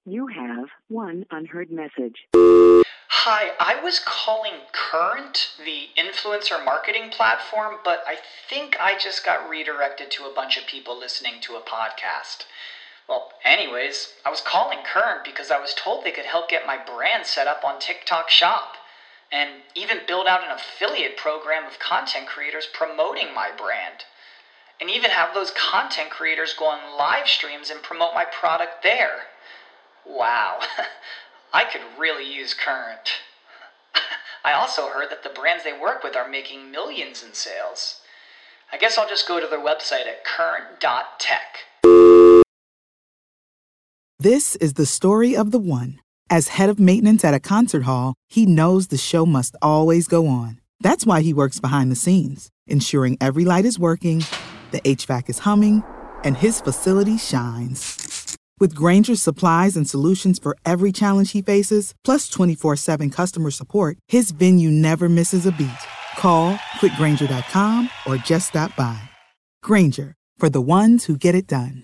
You have one unheard message. Hi, I was calling Current, the influencer marketing platform, but I think I just got redirected to a bunch of people listening to a podcast. Well, anyways, I was calling Current because I was told they could help get my brand set up on TikTok Shop, and even build out an affiliate program of content creators promoting my brand, and even have those content creators go on live streams and promote my product there. Wow, I could really use Current. I also heard that the brands they work with are making millions in sales. I guess I'll just go to their website at current.tech. This is the story of the one. As head of maintenance at a concert hall, he knows the show must always go on. That's why he works behind the scenes, ensuring every light is working, the HVAC is humming, and his facility shines. With Grainger's supplies and solutions for every challenge he faces, plus 24/7 customer support, his venue never misses a beat. Call quickgrainger.com or just stop by. Grainger, for the ones who get it done.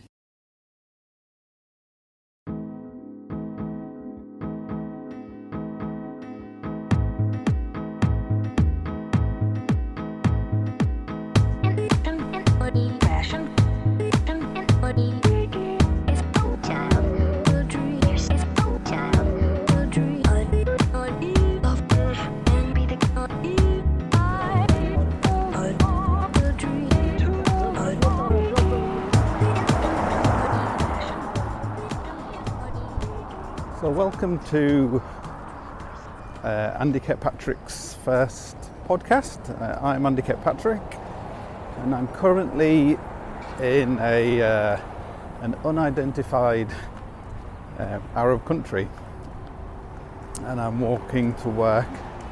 So welcome to Andy Kirkpatrick's first podcast. I'm Andy Kirkpatrick, and I'm currently in an unidentified Arab country, and I'm walking to work.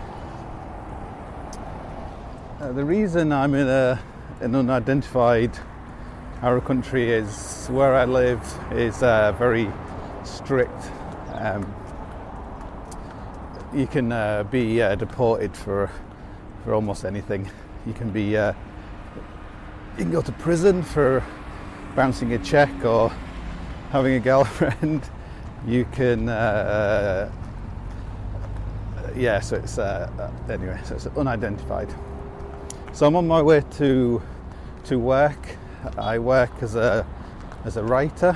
The reason I'm in an unidentified Arab country is where I live is very strict. You can be deported for almost anything. You can go to prison for bouncing a check or having a girlfriend. You can, so it's anyway. So it's unidentified. So I'm on my way to work. I work as a writer.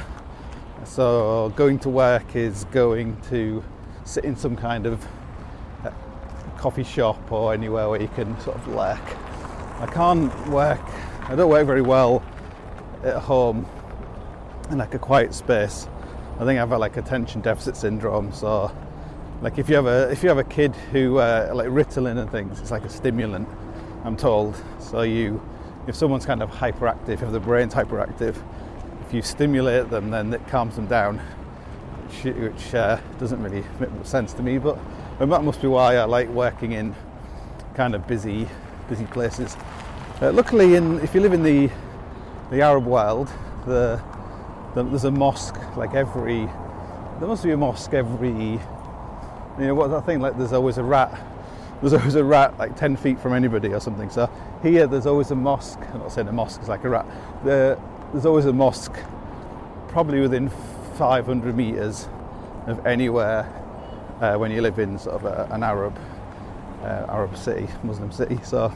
So going to work is going to sit in some kind of coffee shop or anywhere where you can sort of lurk. I don't work very well at home in like a quiet space. I think I have like attention deficit syndrome. So like if you have a kid who like Ritalin and things, it's like a stimulant, I'm told. So if someone's kind of hyperactive, if the brain's hyperactive, if you stimulate them, then it calms them down, which doesn't really make much sense to me, but that must be why I like working in kind of busy places. Luckily, if you live in the Arab world, there's a mosque there must be a mosque every, what's that thing, like there's always a rat like 10 feet from anybody or something. So here there's always a mosque. I'm not saying a mosque is like a rat. There's always a mosque probably within 500 meters of anywhere when you live in sort of an Arab city, Muslim city. So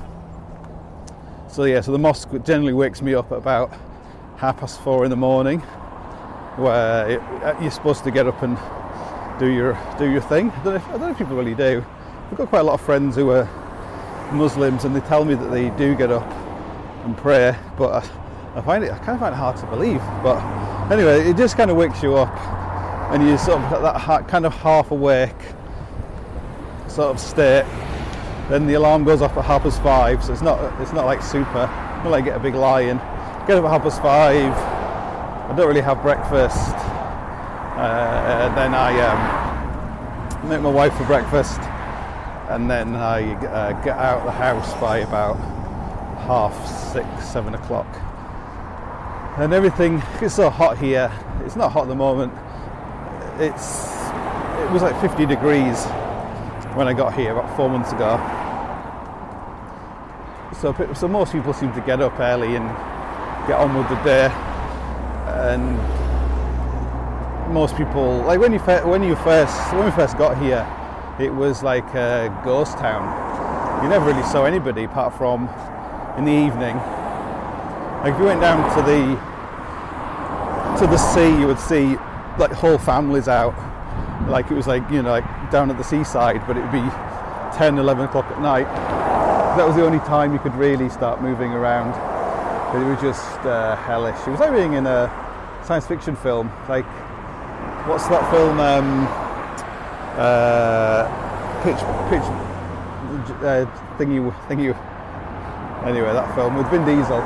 the mosque generally wakes me up at about 4:30 in the morning, where you're supposed to get up and do your thing. I don't know if people really do. I've got quite a lot of friends who are Muslims, and they tell me that they do get up and pray, but I kind of find it hard to believe. But anyway, it just kind of wakes you up, and you sort of that kind of half awake sort of state. Then the alarm goes off at 5:30, so it's not like super. Not like get a big lie in. Get up at 5:30. I don't really have breakfast. Then I make my wife for breakfast, and then I get out of the house by about 6:30, 7 o'clock. And everything, it's so hot here. It's not hot at the moment. It was like 50 degrees when I got here about 4 months ago. So most people seem to get up early and get on with the day. And most people, like when we first got here, it was like a ghost town. You never really saw anybody apart from in the evening. Like if you went down to the sea, you would see like whole families out. Like it was like, you know, like down at the seaside, but it would be 10, 11 o'clock at night. That was the only time you could really start moving around. But it was just hellish. It was like being in a science fiction film. Like, what's that film? Thingy. Anyway, that film with Vin Diesel.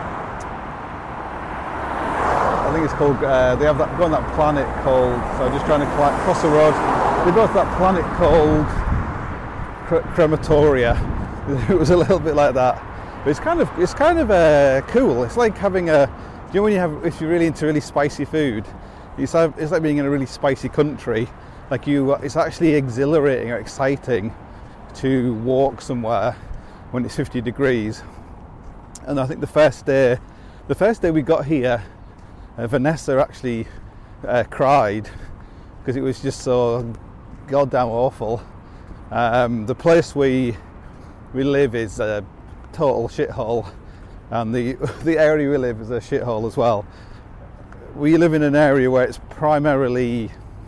I think it's called. They have that go on that planet called. So I'm just trying to cross the road. They go to that planet called Crematoria. It was a little bit like that. But it's kind of cool. It's like having a. You know when if you're really into really spicy food, it's like being in a really spicy country. Like it's actually exhilarating or exciting to walk somewhere when it's 50 degrees. And I think the first day we got here, Vanessa actually cried because it was just so goddamn awful. The place we live is a total shithole, and the area we live is a shithole as well. We live in an area where it's primarily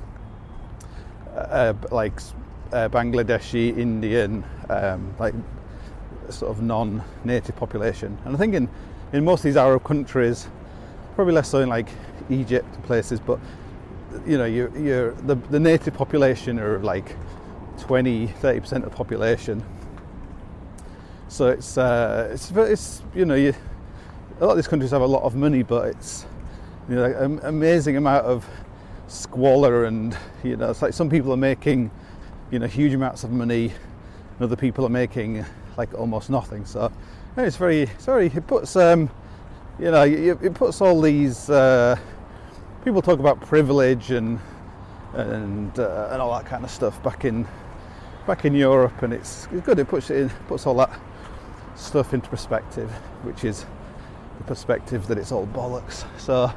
Bangladeshi, Indian, like sort of non-native population. And I think in most of these Arab countries, probably less so in like Egypt and places, but you know, the native population are like 20-30% of the population. So it's you know, a lot of these countries have a lot of money, but it's, you know, like an amazing amount of squalor, and you know, it's like some people are making, you know, huge amounts of money, and other people are making like almost nothing. So it's very it puts you know, it puts all these people talk about privilege and all that kind of stuff back in Europe, and it's good. It puts all that stuff into perspective, which is the perspective that it's all bollocks. So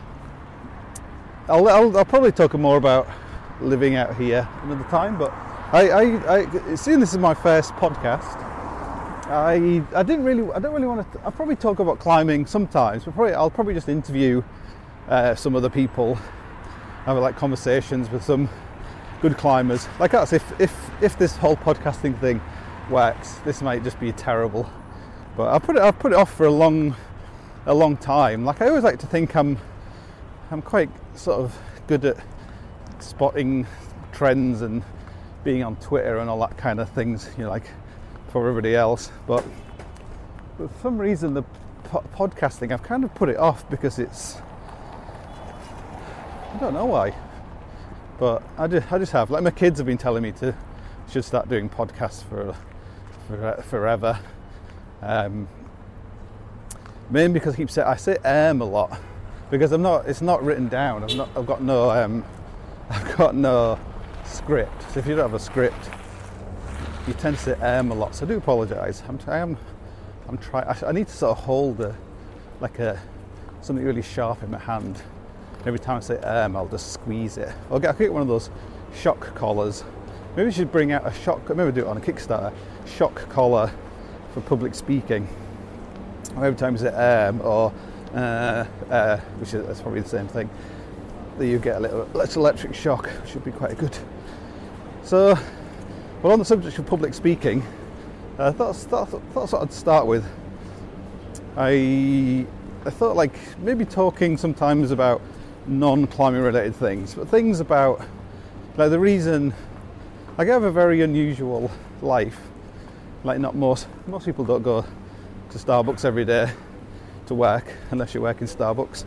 I'll probably talk more about living out here another time, but I seeing this is my first podcast, I don't really want to. I'll probably talk about climbing sometimes, but I'll probably just interview some other people, have like conversations with some good climbers. Like that's if this whole podcasting thing works, this might just be terrible, but I've put it off for a long time. Like I always like to think I'm quite sort of good at spotting trends and being on Twitter and all that kind of things, you know, like for everybody else. But for some reason, the podcasting, I've kind of put it off because it's, I don't know why, but I just have. Like my kids have been telling me to should start doing podcasts for forever. Mainly because I say a lot because it's not written down. I've got no script. So if you don't have a script, you tend to say a lot. So I do apologise. I'm trying. I need to sort of hold something really sharp in my hand. Every time I say I'll just squeeze it. I'll get one of those shock collars. Maybe we should bring out a shock. Maybe do it on a Kickstarter. Shock collar for public speaking. Every time you say or that's probably the same thing. That you get a little electric shock, which should be quite good. So, well, on the subject of public speaking, I thought I'd start with. I thought like maybe talking sometimes about non-climbing related things, but things about like the reason. Like I have a very unusual life. Like not most people don't go to Starbucks every day to work unless you work in Starbucks.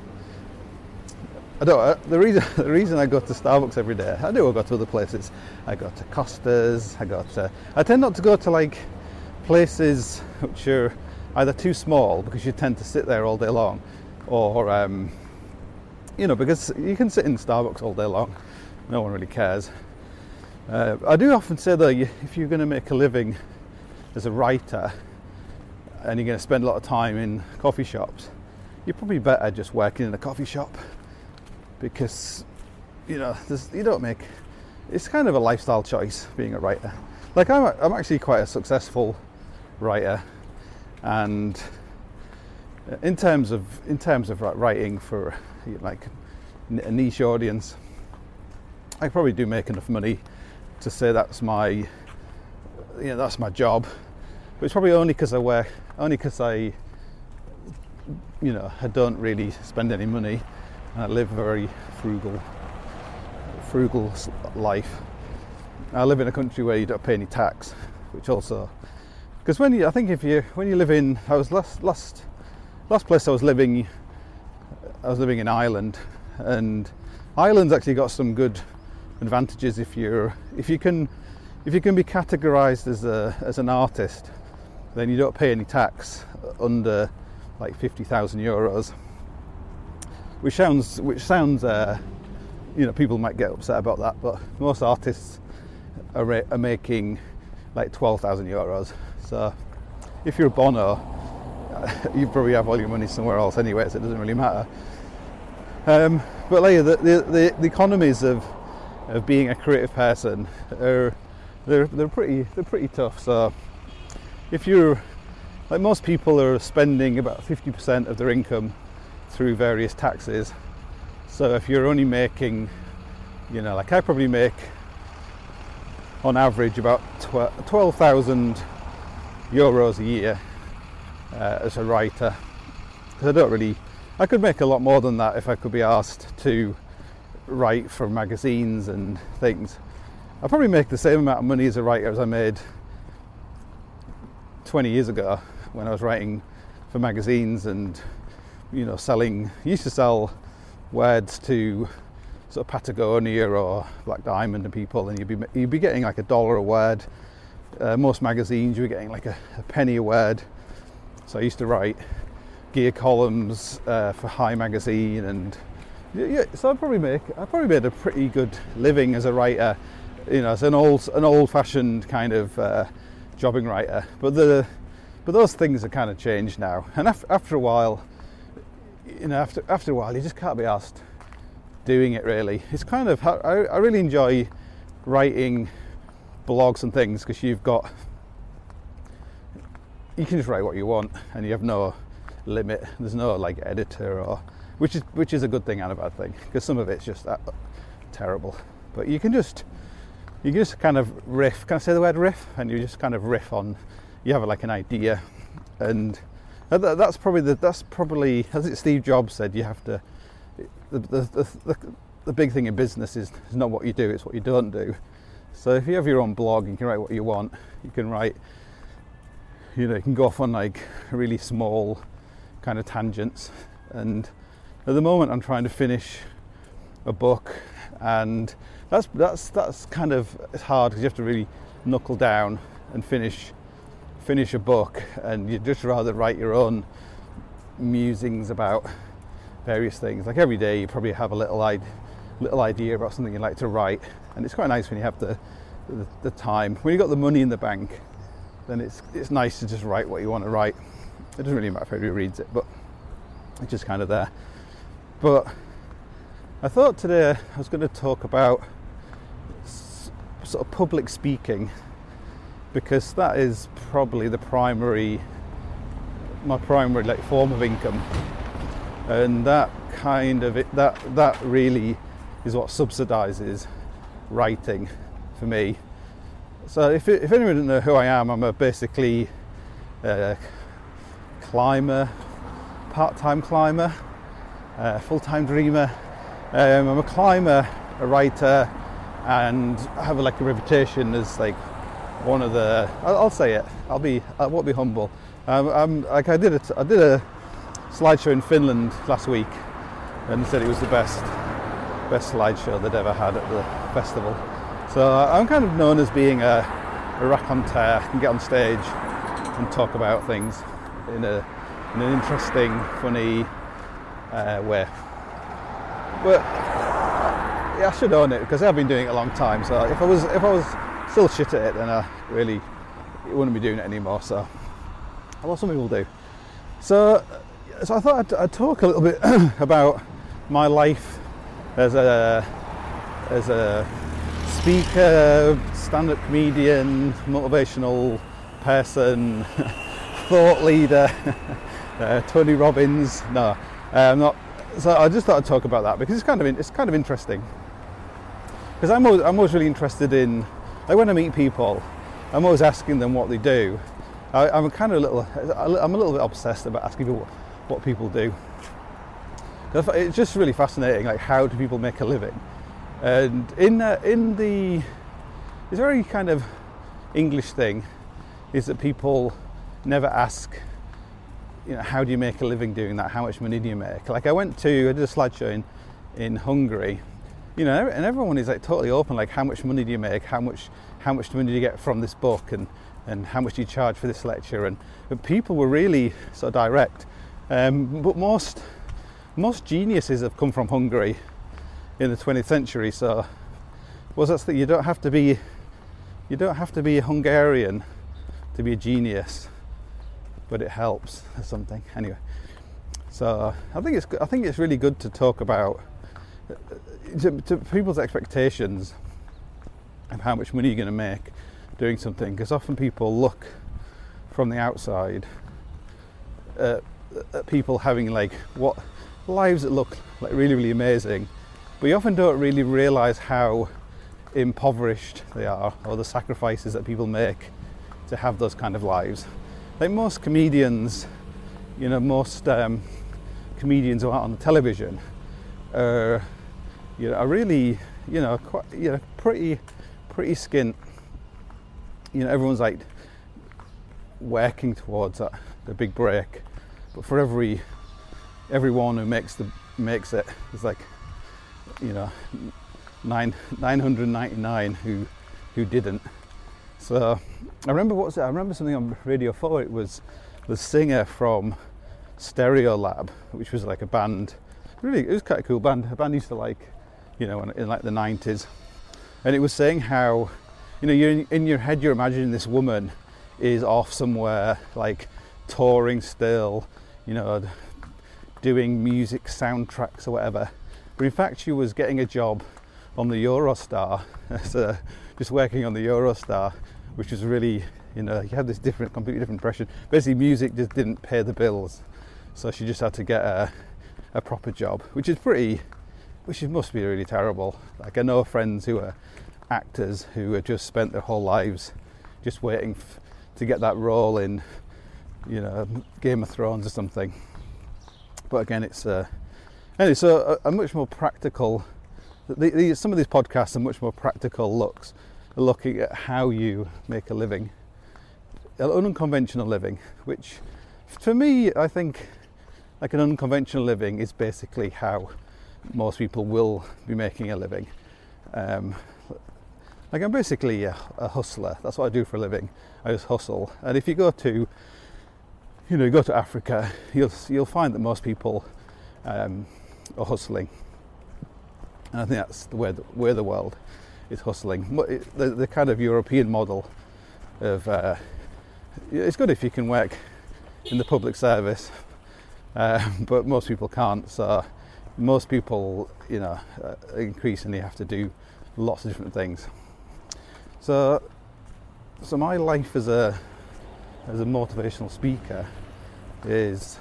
The reason I go to Starbucks every day, I go to other places. I go to Costa's. I tend not to go to like places which are either too small because you tend to sit there all day long, or you know, because you can sit in Starbucks all day long, no one really cares. I do often say though, if you're going to make a living as a writer and you're going to spend a lot of time in coffee shops, you're probably better just working in a coffee shop, because you know, you don't make. It's kind of a lifestyle choice being a writer. Like I'm actually quite a successful writer, and in terms of writing for like a niche audience, I probably do make enough money to say that's my job. But it's probably only because I I don't really spend any money, and I live a very frugal life. I live in a country where you don't pay any tax, which also, because when you live in, I was last place I was living in Ireland, and Ireland's actually got some good advantages if you can be categorised as an artist, then you don't pay any tax under like €50,000, which sounds people might get upset about that, but most artists are making like €12,000. So if you're a Bono, you probably have all your money somewhere else anyway, so it doesn't really matter. But like the economies of being a creative person they're pretty tough. So if you're like, most people are spending about 50% of their income through various taxes. So if you're only making, like I probably make on average about €12,000 a year as a writer, because I could make a lot more than that if I could be asked to write for magazines and things. I probably make the same amount of money as a writer as I made 20 years ago when I was writing for magazines and used to sell words to sort of Patagonia or Black Diamond and people, and you'd be getting like $1 a word. Most magazines you were getting like a penny a word. So I used to write gear columns for High magazine, and so I probably made a pretty good living as a writer, as an old-fashioned kind of jobbing writer. But those things are kind of changed now, and after a while, after a while, you just can't be asked doing it really. It's kind of, I really enjoy writing blogs and things because you can just write what you want and you have no limit. There's no like editor, which is a good thing and a bad thing, because some of it's just terrible. But you can just kind of riff. Can I say the word riff? And you just kind of riff on. You have like an idea, and that's probably as Steve Jobs said. You have to. The big thing in business is not what you do; it's what you don't do. So if you have your own blog, you can write what you want. You can write. You can go off on like really small kind of tangents. And at the moment, I'm trying to finish a book, and that's kind of, it's hard because you have to really knuckle down and finish a book, and you'd just rather write your own musings about various things. Like every day, you probably have a little idea about something you'd like to write, and it's quite nice when you have the time. When you've got the money in the bank, then it's nice to just write what you want to write. It doesn't really matter if everybody reads it, but it's just kind of there. But I thought today I was going to talk about sort of public speaking, because that is probably my primary like form of income, and that really is what subsidises writing for me. So if anyone doesn't know who I am, I'm basically a climber, part-time climber, full-time dreamer. I'm a climber, a writer, and I have like a reputation as like one of the. I'll say it. I won't be humble. I'm like I did a slideshow in Finland last week, and said it was the best slideshow they'd ever had at the festival. So I'm kind of known as being a raconteur. I can get on stage and talk about things in an interesting, funny way. But yeah, I should own it because I've been doing it a long time. So if I was still shit at it, then I really wouldn't be doing it anymore. So well, some people do. So I thought I'd talk a little bit about my life as a as a speaker, stand-up comedian, motivational person, thought leader, Tony Robbins. No, I'm not. So I just thought I'd talk about that because it's kind of interesting. Because I'm always really interested in, like, when I meet people, I'm always asking them what they do. I'm a little bit obsessed about asking people what people do. It's just really fascinating, like, how do people make a living? And it's a very kind of English thing is that people never ask, how do you make a living doing that? How much money do you make? Like, I did a slideshow in Hungary, and everyone is like totally open, like, how much money do you make? How much money do you get from this book? And how much do you charge for this lecture? But people were really sort of direct. But most geniuses have come from Hungary in the 20th century. So, that's that you don't have to be a Hungarian to be a genius, but it helps or something. Anyway, so I think it's really good to talk about to people's expectations of how much money you're going to make doing something, because often people look from the outside at people having, like, what lives that look like really, really amazing, but you often don't really realise how impoverished they are, or the sacrifices that people make to have those kind of lives. Like most comedians, most comedians who are on the television are really, quite, pretty skint. Everyone's like working towards the big break, but for everyone who makes it, there's like 999 who didn't. So I remember something on Radio 4. It was the singer from Stereolab, which was like a band. Really, it was quite a cool band. A band I used to like, in like the 90s. And it was saying how, you're in your head, you're imagining this woman is off somewhere, like touring still, doing music soundtracks or whatever. But in fact, she was getting a job on the Eurostar, just working on the Eurostar, which was really, you had this completely different impression. Basically, music just didn't pay the bills, so she just had to get a proper job, which must be really terrible. Like, I know friends who are actors who have just spent their whole lives just waiting to get that role in, Game of Thrones or something. But again, it's a much more practical. Some of these podcasts are much more practical looking at how you make a living, an unconventional living, which for me, I think, like, an unconventional living is basically how most people will be making a living. Like, I'm basically a hustler. That's what I do for a living. I just hustle. And if you go to Africa, you'll find that most people are hustling. And I think that's where the world is hustling. The kind of European model of it's good if you can work in the public service, but most people can't. So most people, increasingly have to do lots of different things. So my life as a motivational speaker is,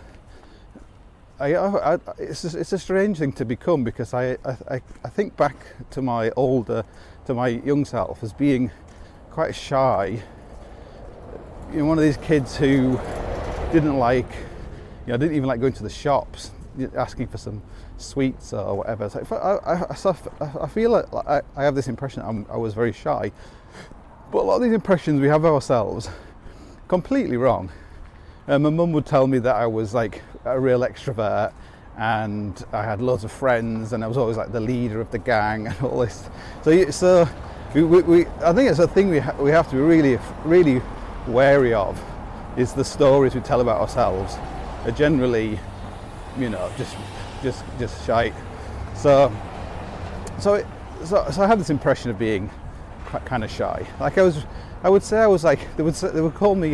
it's a strange thing to become, because I think back to my young self as being quite shy. One of these kids who didn't even like going to the shops, asking for some sweets or whatever. So I feel like I have this impression that I was very shy, but a lot of these impressions we have of ourselves completely wrong. My mum would tell me that I was like a real extrovert, and I had loads of friends, and I was always like the leader of the gang and all this. So I think it's a thing we have to be really, really wary of, is the stories we tell about ourselves are generally, just shite. So I had this impression of being kind of shy. Like I would say I was like, they would call me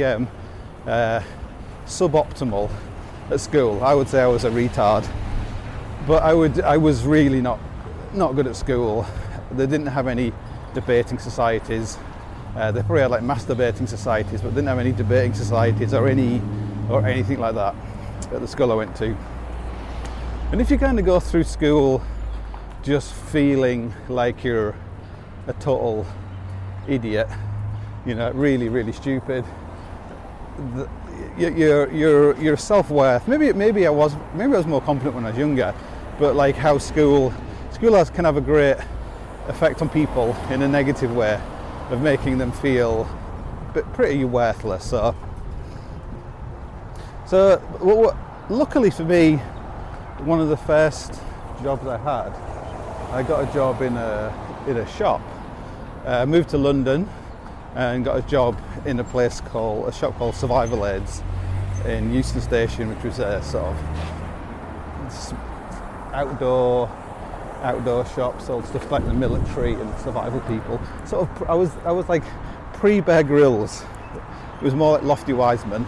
suboptimal at school. I would say I was a retard, but I was really not good at school, They didn't have any debating societies. They probably had like masturbating societies, but didn't have any debating societies or anything like that at the school I went to. And if you kind of go through school just feeling like you're a total idiot, you know, really, really stupid, your self-worth. Maybe I was more confident when I was younger, but like how school can have a great effect on people in a negative way of making them feel pretty worthless. So luckily for me, one of the first jobs I had, I got a job in a shop. Moved to London and got a job in a shop called Survival Aids in Euston Station, which was a sort of outdoor shop, sold stuff like the military and survival people. Sort of, I was like pre-Bear Grylls. It was more like Lofty Wiseman.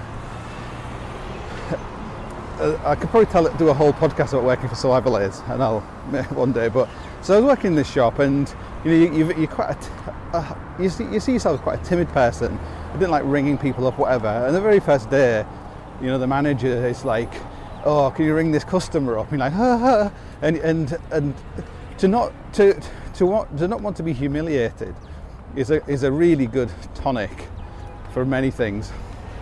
I could probably do a whole podcast about working for Survival Aids, and I'll one day. But so I was working in this shop, and you know, you're quite you see yourself as quite a timid person. I didn't like ringing people up, whatever. And the very first day, you know, the manager is like, "Oh, can you ring this customer up?" And you're like, "Ha ha," and to not want to be humiliated is a really good tonic for many things.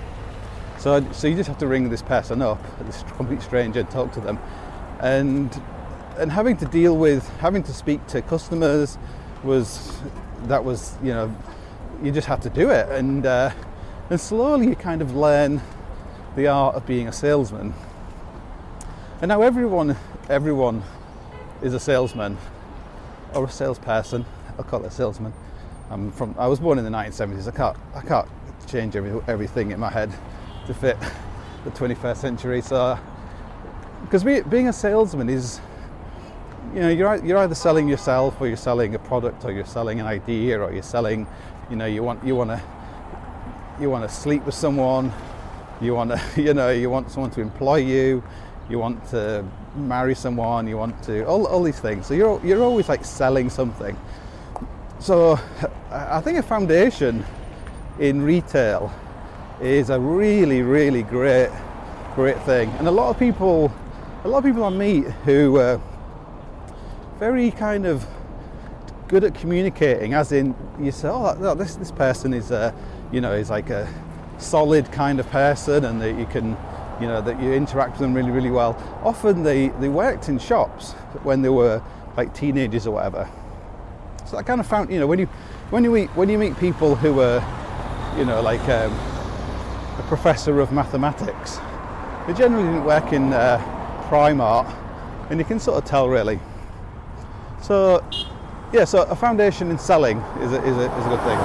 So you just have to ring this person up, this complete stranger, and talk to them, and having to speak to customers was you know, you just had to do it, and slowly you kind of learn the art of being a salesman. And now everyone is a salesman or a salesperson. I'll call it a salesman. I was born in the 1970s. I can't change everything in my head to fit the 21st century. So, because being a salesman is, you know, you're either selling yourself, or you're selling a product, or you're selling an idea, or you're selling, you know, you want to sleep with someone, you want someone to employ you, you want to marry someone, you want to all these things. So you're always like selling something. So I think a foundation in retail is a really, really great thing. And a lot of people I meet who are very kind of good at communicating, as in you say, oh, this person is is like a solid kind of person, and that you can, you know, that you interact with them really, really well. Often they worked in shops when they were like teenagers or whatever. So I kind of found, you know, when you meet people who are, you know, like a professor of mathematics, they generally didn't work in Primark, and you can sort of tell really. So yeah, so a foundation in selling is a good thing,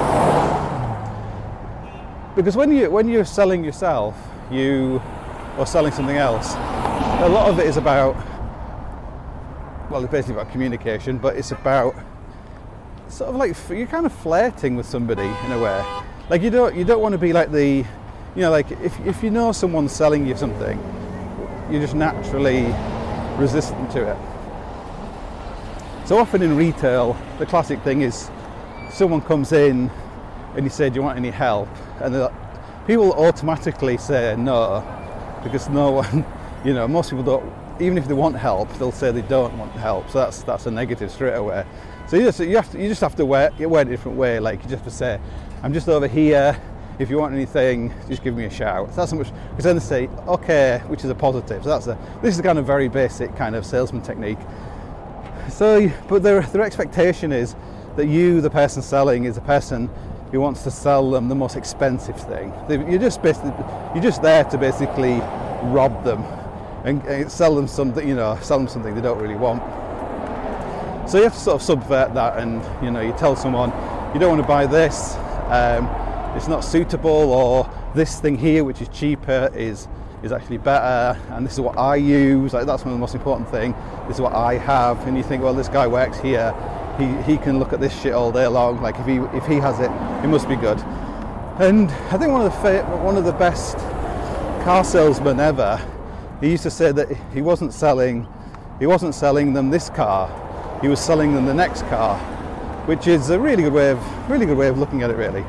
because when you're selling yourself, or selling something else, a lot of it is about, well, it's basically about communication, but it's about sort of like you're kind of flirting with somebody in a way. Like you don't want to be like the, you know, like if you know someone's selling you something, you're just naturally resistant to it. So often in retail, the classic thing is someone comes in and you say, "Do you want any help?" And people automatically say no, because no one, you know, most people don't. Even if they want help, they'll say they don't want help. So that's a negative straight away. So you just have to word it a different way. Like you just have to say, "I'm just over here. If you want anything, just give me a shout." So that's so much, because then they say okay, which is a positive. So this is a kind of very basic kind of salesman technique. So, but their expectation is that you, the person selling, is the person who wants to sell them the most expensive thing. You're just there to basically rob them and sell them something they don't really want. So you have to sort of subvert that, and you know, you tell someone you don't want to buy this, it's not suitable, or this thing here which is cheaper is actually better, and this is what I use. Like, that's one of the most important thing. This is what I have. And you think, well, this guy works here, he can look at this shit all day long. Like if he has it, it must be good. And I think one of the best car salesmen ever, he used to say that he wasn't selling them this car, he was selling them the next car. which is a really good way of looking at it, really.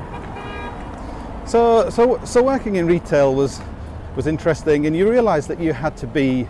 So working in retail was interesting, and you realise that you had to be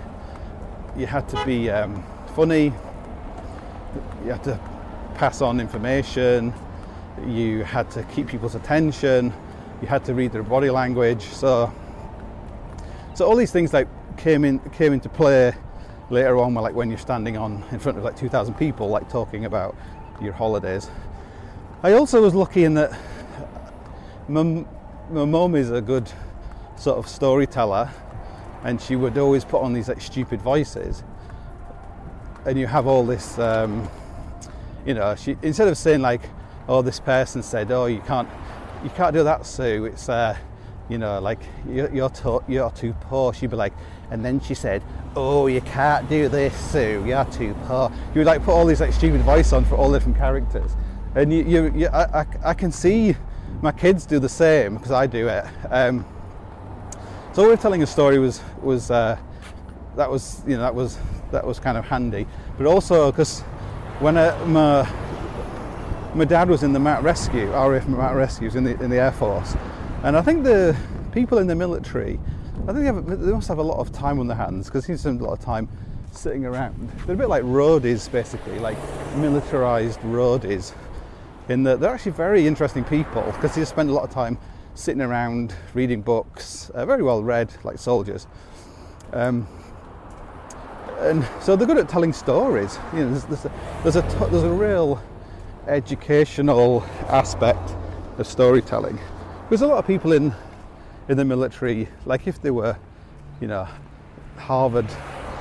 funny, you had to pass on information, you had to keep people's attention, you had to read their body language. So all these things like came into play later on, like when you're standing in front of like 2,000 people, like talking about your holidays. I also was lucky in that my mum is a good sort of storyteller, and she would always put on these like stupid voices, and you have all this she, instead of saying like, oh, this person said, oh, you can't do that, Sue, it's like you're too poor, she'd be like, and then she said, oh, you can't do this, Sue, you're too poor. You would like put all these like stupid voice on for all different characters, and I can see my kids do the same because I do it. So we're telling a story was kind of handy, but also because when my dad was in the Mountain Rescue, RAF Mountain Rescues in the Air Force, and I think the people in the military, I think they must have a lot of time on their hands because he spent a lot of time sitting around. They're a bit like roadies, basically, like militarised roadies, in that they're actually very interesting people because they just spend a lot of time sitting around reading books, very well read, like soldiers. And so they're good at telling stories. There's a real educational aspect of storytelling. Because a lot of people in the military, like if they were, Harvard,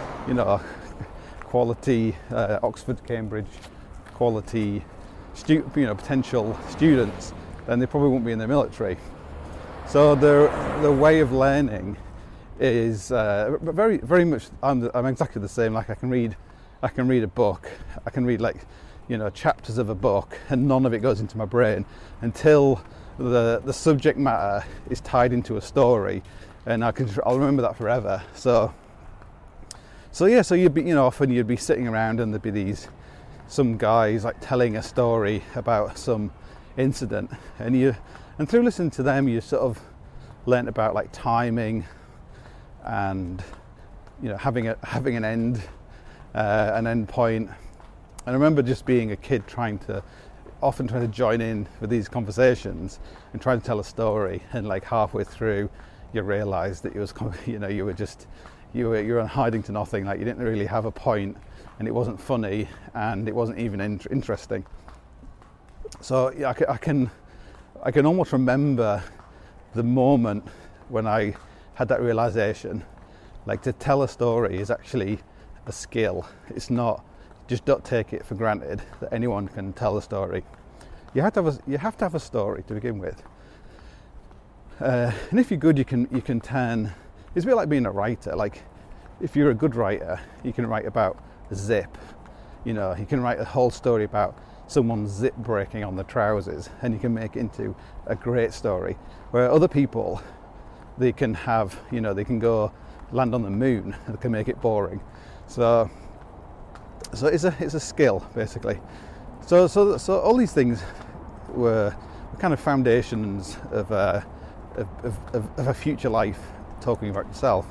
quality, Oxford, Cambridge, quality, potential students, then they probably won't be in the military. So their way of learning is very, very much. I'm exactly the same. Like I can read a book. I can read chapters of a book, and none of it goes into my brain until the subject matter is tied into a story, and I'll remember that forever. So you'd be often you'd be sitting around and there'd be some guys like telling a story about some incident, and through listening to them you sort of learnt about like timing and having an end point. And I remember just being a kid trying to join in with these conversations and trying to tell a story, and like halfway through you realised that it was you were hiding to nothing, like you didn't really have a point, and it wasn't funny, and it wasn't even interesting. So yeah, I can almost remember the moment when I had that realisation, like to tell a story is actually a skill. It's not, just don't take it for granted that anyone can tell a story. You have to have a story to begin with, and if you're good, you can turn. It's a bit like being a writer. Like if you're a good writer, you can write about a zip. You can write a whole story about someone's zip breaking on their trousers, and you can make it into a great story. Where other people, they can have, they can go land on the moon, they can make it boring. So it's a skill, basically. So all these things were kind of foundations of a future life, talking about yourself.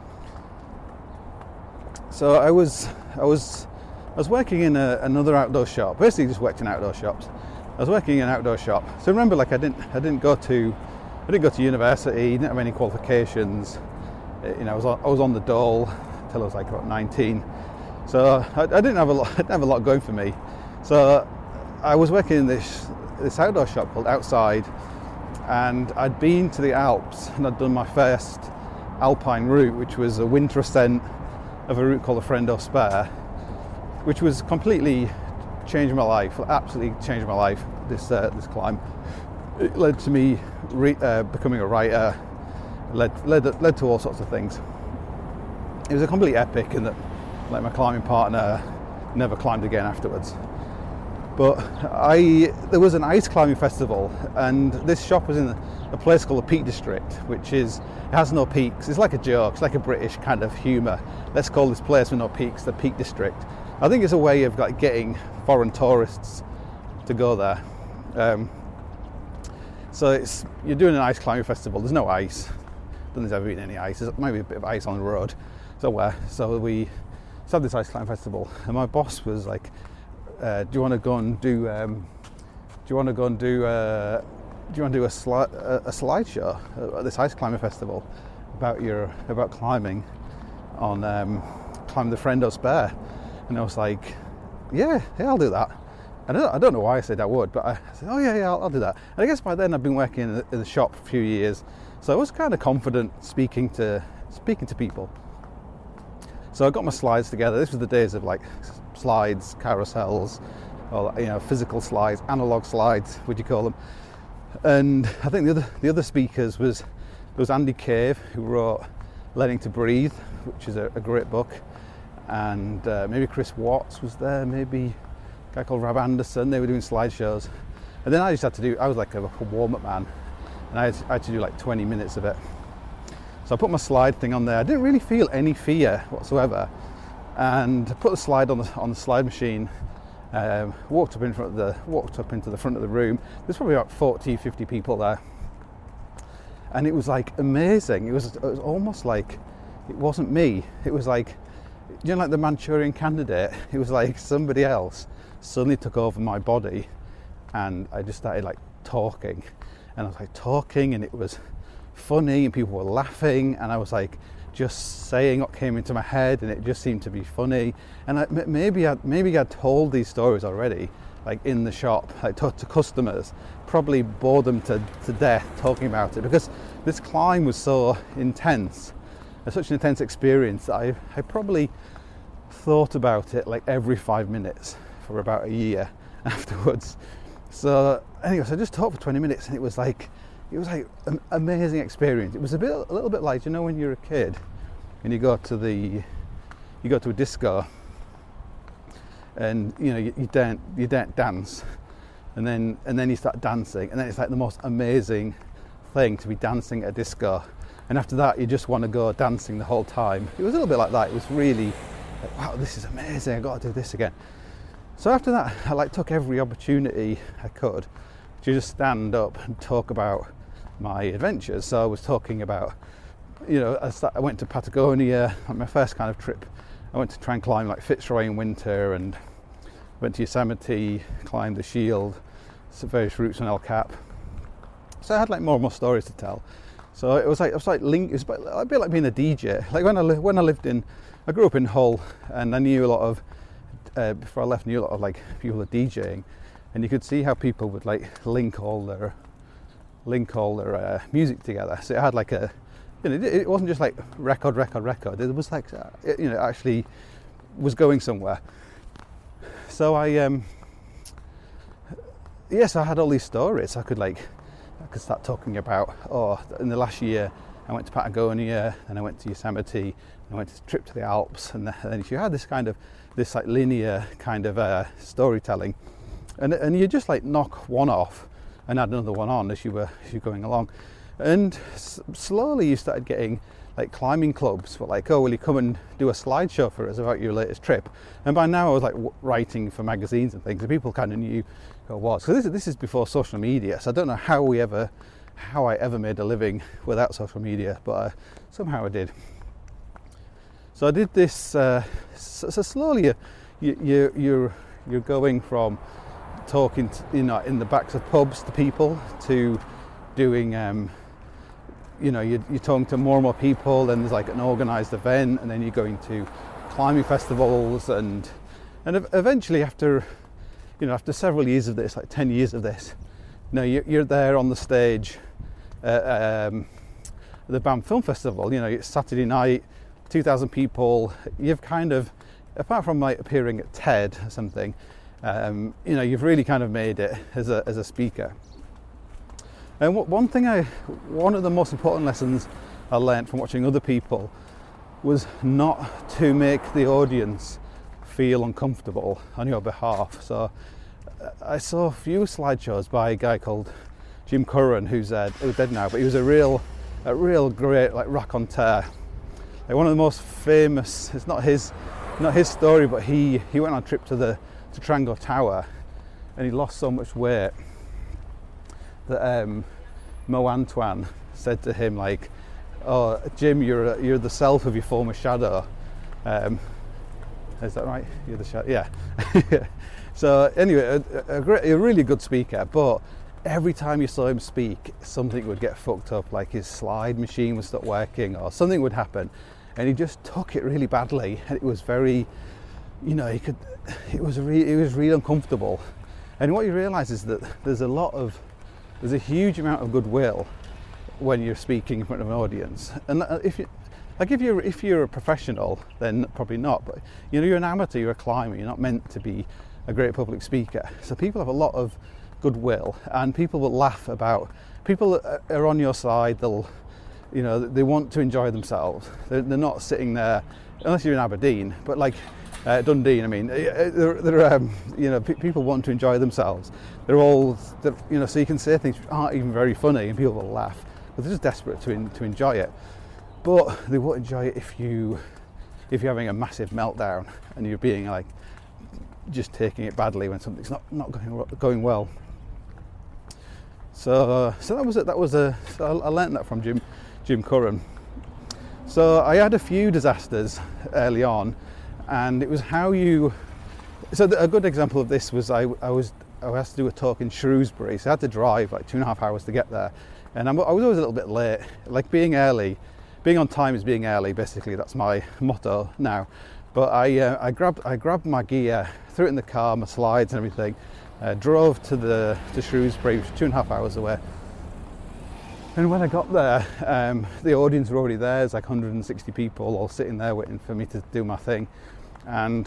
So I was working in another outdoor shop. Basically, just worked in outdoor shops. I was working in an outdoor shop. So remember, like I didn't go to university. Didn't have any qualifications. I was on the dole till I was like 19. So I didn't have a lot going for me. So I was working in this outdoor shop called Outside, and I'd been to the Alps and I'd done my first alpine route, which was a winter ascent of a route called the Friend or Spare, which was completely changed my life. Absolutely changed my life. This climb. It led to me becoming a writer. Led to all sorts of things. It was a complete epic in that, like, my climbing partner never climbed again afterwards. But there was an ice climbing festival, and this shop was in a place called the Peak District, it has no peaks. It's like a joke. It's like a British kind of humour. Let's call this place with no peaks the Peak District. I think it's a way of like getting foreign tourists to go there. So you're doing an ice climbing festival. There's no ice. There's ever been any ice. There's maybe a bit of ice on the road somewhere. So we had this ice climbing festival, and my boss was like, "Do you want to go and do? Do you want to do a slideshow at this ice climbing festival about climbing on climbing the Friendos Bear?" And I was like, "Yeah, I'll do that." And I don't know why I said I would, but I said, "Oh yeah, I'll do that." And I guess by then I've been working in the shop for a few years, so I was kind of confident speaking to people. So I got my slides together. This was the days of like slides, carousels, or physical slides, analog slides, would you call them? And I think the other speakers was Andy Cave, who wrote Learning to Breathe, which is a great book, and maybe Chris Watts was there, maybe a guy called Rab Anderson. They were doing slideshows, and then I just had to do. I was like a warm-up man, and I had to do like 20 minutes of it. So I put my slide thing on there. I didn't really feel any fear whatsoever, and I put the slide on the slide machine. Walked up into the front of the room. There's probably about 40, 50 people there, and it was like amazing. It was almost like it wasn't me. It was like, like the Manchurian Candidate. It was like somebody else suddenly took over my body, and I just started like talking, and I was like talking, and it was funny, and people were laughing, and I was like just saying what came into my head, and it just seemed to be funny. And maybe I'd told these stories already, like in the shop, like to customers, probably bored them to death talking about it, because this climb was so intense, such an intense experience that I probably thought about it like every 5 minutes for about a year afterwards. So anyway, so I just talked for 20 minutes, and it was like an amazing experience. It was a little bit like, when you're a kid and you go to a disco, and you don't dance, and then you start dancing, and then it's like the most amazing thing to be dancing at a disco, and after that you just want to go dancing the whole time. It was a little bit like that. It was really like, wow, this is amazing, I got to do this again. So after that, I like took every opportunity I could to just stand up and talk about my adventures. So I was talking about, I went to Patagonia on my first kind of trip. I went to try and climb like Fitzroy in winter, and went to Yosemite, climbed the Shield, some various routes on El Cap. So I had like more and more stories to tell. So it was a bit like being a DJ. Like when I grew up in Hull, and I knew a lot of, before I left, knew a lot of like people were DJing, and you could see how people would like link all their music together. So it had like it wasn't just like record. It was like, it actually was going somewhere. So I had all these stories. I could start talking about, in the last year I went to Patagonia, and I went to Yosemite, and I went to a trip to the Alps, and then if you had this like linear kind of storytelling, and you just like knock one off and add another one on as you're going along, and slowly you started getting like climbing clubs were like, "Oh, will you come and do a slideshow for us about your latest trip?" And by now I was like writing for magazines and things, and people kind of knew who I was. So this is before social media, so I don't know how I ever made a living without social media, but somehow I did. So I did this. So slowly you're going from talking in the backs of pubs to people to doing you're talking to more and more people, then there's like an organised event, and then you're going to climbing festivals, and eventually after several years of this, like 10 years of this, you're there on the stage at the Banff Film Festival. It's Saturday night, 2,000 people. You've kind of, apart from like appearing at TED or something, you've really kind of made it as a speaker. And one of the most important lessons I learned from watching other people was not to make the audience feel uncomfortable on your behalf. So I saw a few slideshows by a guy called Jim Curran, who's dead now, but he was a real great like raconteur. Like one of the most famous. It's not his story, but he went on a trip to Trango Tower, and he lost so much weight that Mo Antoine said to him, like, "Oh, Jim, you're the self of your former shadow." Is that right? You're the shadow. Yeah. So anyway, a really good speaker, but every time you saw him speak, something would get fucked up, like his slide machine would stop working or something would happen, and he just took it really badly. And it was very, it was really uncomfortable. And what you realise is that there's a huge amount of goodwill when you're speaking in front of an audience. And if you're a professional, then probably not. But you're an amateur, you're a climber, you're not meant to be a great public speaker. So people have a lot of goodwill, and people will laugh about. People are on your side. They want to enjoy themselves. They're not sitting there, unless you're in Aberdeen, but like Dundee. I mean, people want to enjoy themselves. So you can say things which aren't even very funny, and people will laugh, but they're just desperate to enjoy it. But they won't enjoy it if you're having a massive meltdown and you're being like just taking it badly when something's not going well. So that was it. I learned that from Jim Curran. So I had a few disasters early on, and it was how you. So a good example of this was I had to do a talk in Shrewsbury, so I had to drive like 2.5 hours to get there, and I was always a little bit late. Like being on time is being early. Basically, that's my motto now. But I grabbed my gear, threw it in the car, my slides and everything, drove to Shrewsbury, which was 2.5 hours away. And when I got there, the audience were already there. There's like 160 people all sitting there waiting for me to do my thing. And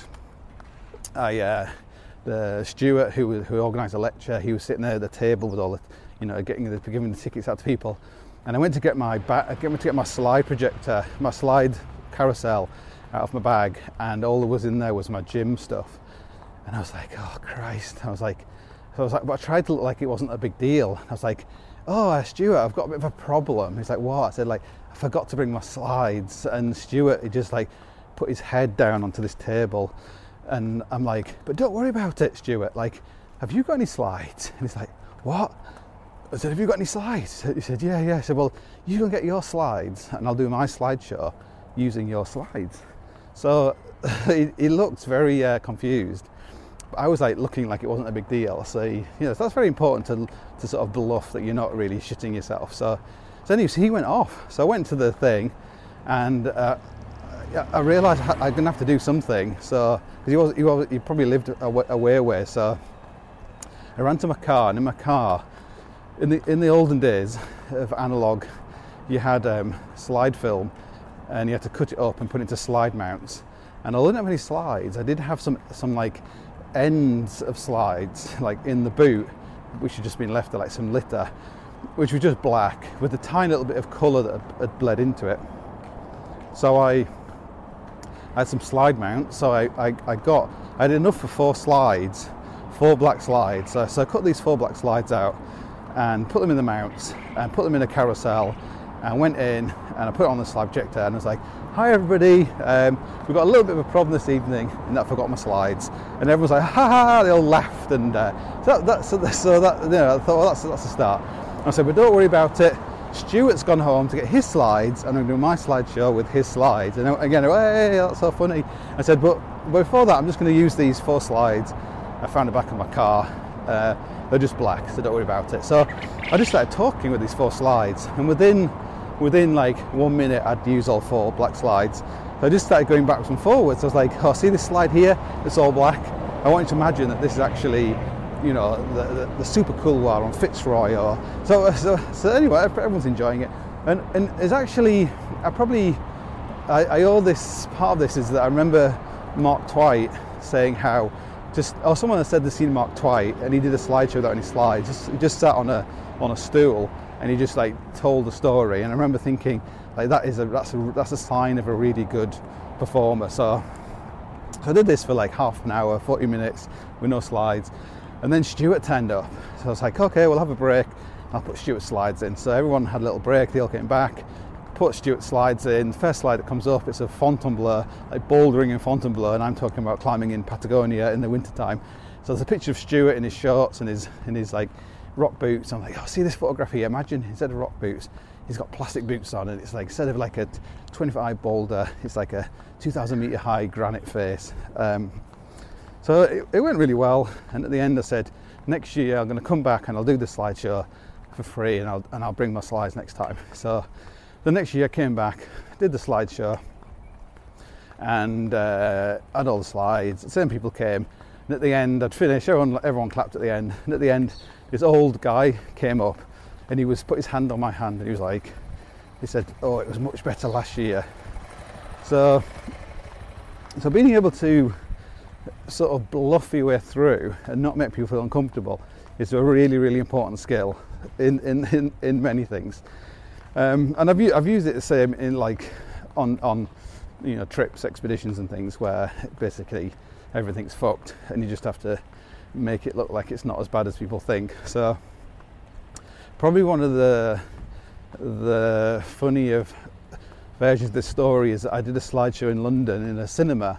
the steward who organised the lecture, he was sitting there at the table with all the, giving the tickets out to people. And I went to get my slide projector, my slide carousel out of my bag, and all that was in there was my gym stuff. And I was like, oh Christ! I was like, but I tried to look like it wasn't a big deal. I was like, oh Stuart, I've got a bit of a problem. He's like, what? I said, like, I forgot to bring my slides. And Stuart, he just like put his head down onto this table, and I'm like, but don't worry about it, Stuart. Like, have you got any slides? And he's like, what? I said, have you got any slides? He said, yeah. I said, well, you can get your slides and I'll do my slideshow using your slides. So he looked very confused. I was like looking like it wasn't a big deal. So so that's very important to sort of bluff that you're not really shitting yourself. So anyway, he went off. So I went to the thing, and I realised I'm gonna have to do something. So he probably lived away. So I ran to my car, and in my car, in the olden days of analog, you had slide film, and you had to cut it up and put it into slide mounts. And I didn't have any slides. I did have some like ends of slides like in the boot, which had just been left to like some litter, which was just black with a tiny little bit of colour that had bled into it. So I had some slide mounts. So I had enough for 4 slides, 4 black slides. So I cut these 4 black slides out and put them in the mounts and put them in a carousel, and went in and I put it on the slide projector, and I was like, hi everybody, we've got a little bit of a problem this evening in that I forgot my slides. And everyone's like, ha ha, they all laughed. And I thought, well, that's a start. And I said, but don't worry about it, Stuart's gone home to get his slides, and I'm going to do my slideshow with his slides. And again, hey, that's so funny. I said, but before that, I'm just going to use these 4 slides I found the back of my car. They're just black, so don't worry about it. So I just started talking with these 4 slides, and within like 1 minute I'd used all 4 black slides. So I just started going backwards and forwards. I was like, oh, see this slide here? It's all black. I want you to imagine that this is actually, the super cool one on Fitzroy. So anyway, everyone's enjoying it. And it's actually, I owe this, part of this is that I remember Mark Twight saying how someone had said they'd seen Mark Twight, and he did a slideshow without any slides. He just sat on a stool, and he just like told the story. And I remember thinking, like, that's a sign of a really good performer. So I did this for like half an hour, 40 minutes with no slides, and then Stuart turned up. So I was like, okay, we'll have a break. I'll put Stuart's slides in. So everyone had a little break. They all came back. Put Stuart's slides in. The first slide that comes up, it's a Fontainebleau, like bouldering in Fontainebleau, and I'm talking about climbing in Patagonia in the wintertime. So there's a picture of Stuart in his shorts and his like rock boots. I'm like, oh, see this photograph here? Imagine instead of rock boots, he's got plastic boots on, and it's like instead of like a 25 boulder, it's like a 2,000 metre high granite face. So it went really well, and at the end I said, next year I'm going to come back and I'll do the slideshow for free, and I'll bring my slides next time. So the next year I came back, did the slideshow, and had all the slides. The same people came, and at the end I'd finished. Everyone clapped at the end, and at the end this old guy came up, and he put his hand on my hand, and he said, "Oh, it was much better last year." So being able to sort of bluff your way through and not make people feel uncomfortable is a really, really important skill in many things. And I've used it the same in like on trips, expeditions and things where basically everything's fucked and you just have to make it look like it's not as bad as people think. So probably one of the funnier versions of this story is that I did a slideshow in London in a cinema,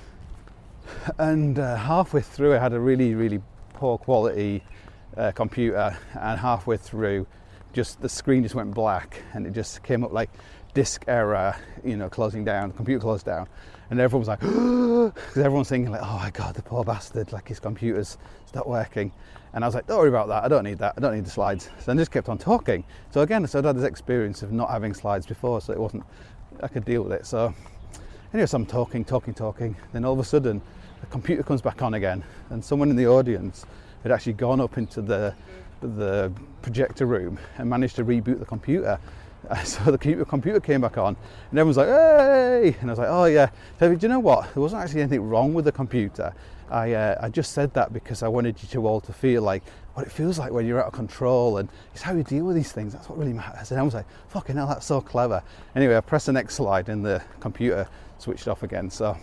and halfway through I had a really, really poor quality computer, and halfway through just the screen just went black and it just came up like disk error, closing down, the computer closed down, and everyone was like, because everyone's thinking like, oh my god, the poor bastard, like his computer's stopped working. And I was like, don't worry about that, I don't need the slides. So I just kept on talking. So again, I'd had this experience of not having slides before, so I could deal with it. So anyway, so I'm talking, then all of a sudden the computer comes back on again, and someone in the audience had actually gone up into the projector room and managed to reboot the computer. So the computer came back on, and everyone's like, hey! And I was like, oh yeah. So, do you know what? There wasn't actually anything wrong with the computer. I just said that because I wanted you all to feel like what it feels like when you're out of control, and it's how you deal with these things. That's what really matters. And I was like, fucking hell, that's so clever. Anyway, I pressed the next slide, and the computer switched off again. So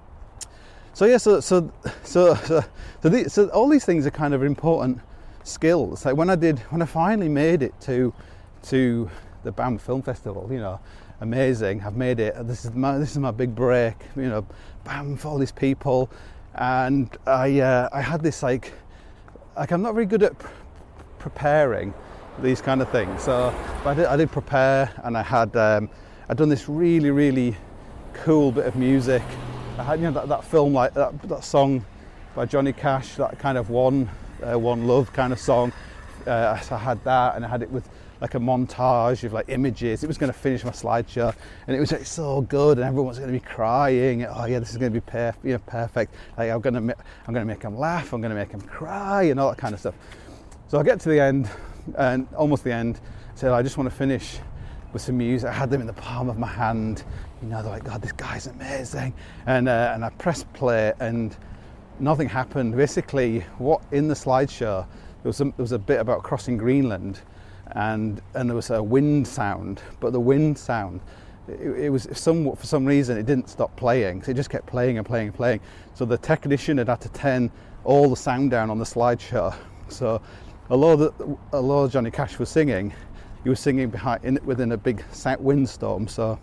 all these things are kind of important skills. Like when I finally made it to the Banff Film Festival, amazing. I've made it. This is my big break. Banff, all these people, and I had this like I'm not very good at preparing these kind of things. So I did prepare, and I'd done this really, really cool bit of music. I had that film, like that song by Johnny Cash, that kind of One Love kind of song. So I had that, and I had it with like a montage of like images. It was going to finish my slideshow, and it was like so good, and everyone's going to be crying. Oh yeah, this is going to be perfect. Like I'm going to make them laugh. I'm going to make them cry, and all that kind of stuff. So I get to the end, and almost the end. So I just want to finish with some music. I had them in the palm of my hand. They're like, God, this guy's amazing. And I pressed play, and nothing happened. Basically, what in the slideshow, there was a bit about crossing Greenland, and there was a wind sound, but the wind sound, it was for some reason it didn't stop playing, so it just kept playing and playing and playing. So the technician had to turn all the sound down on the slideshow. So although Johnny Cash was singing, he was singing within a big windstorm. So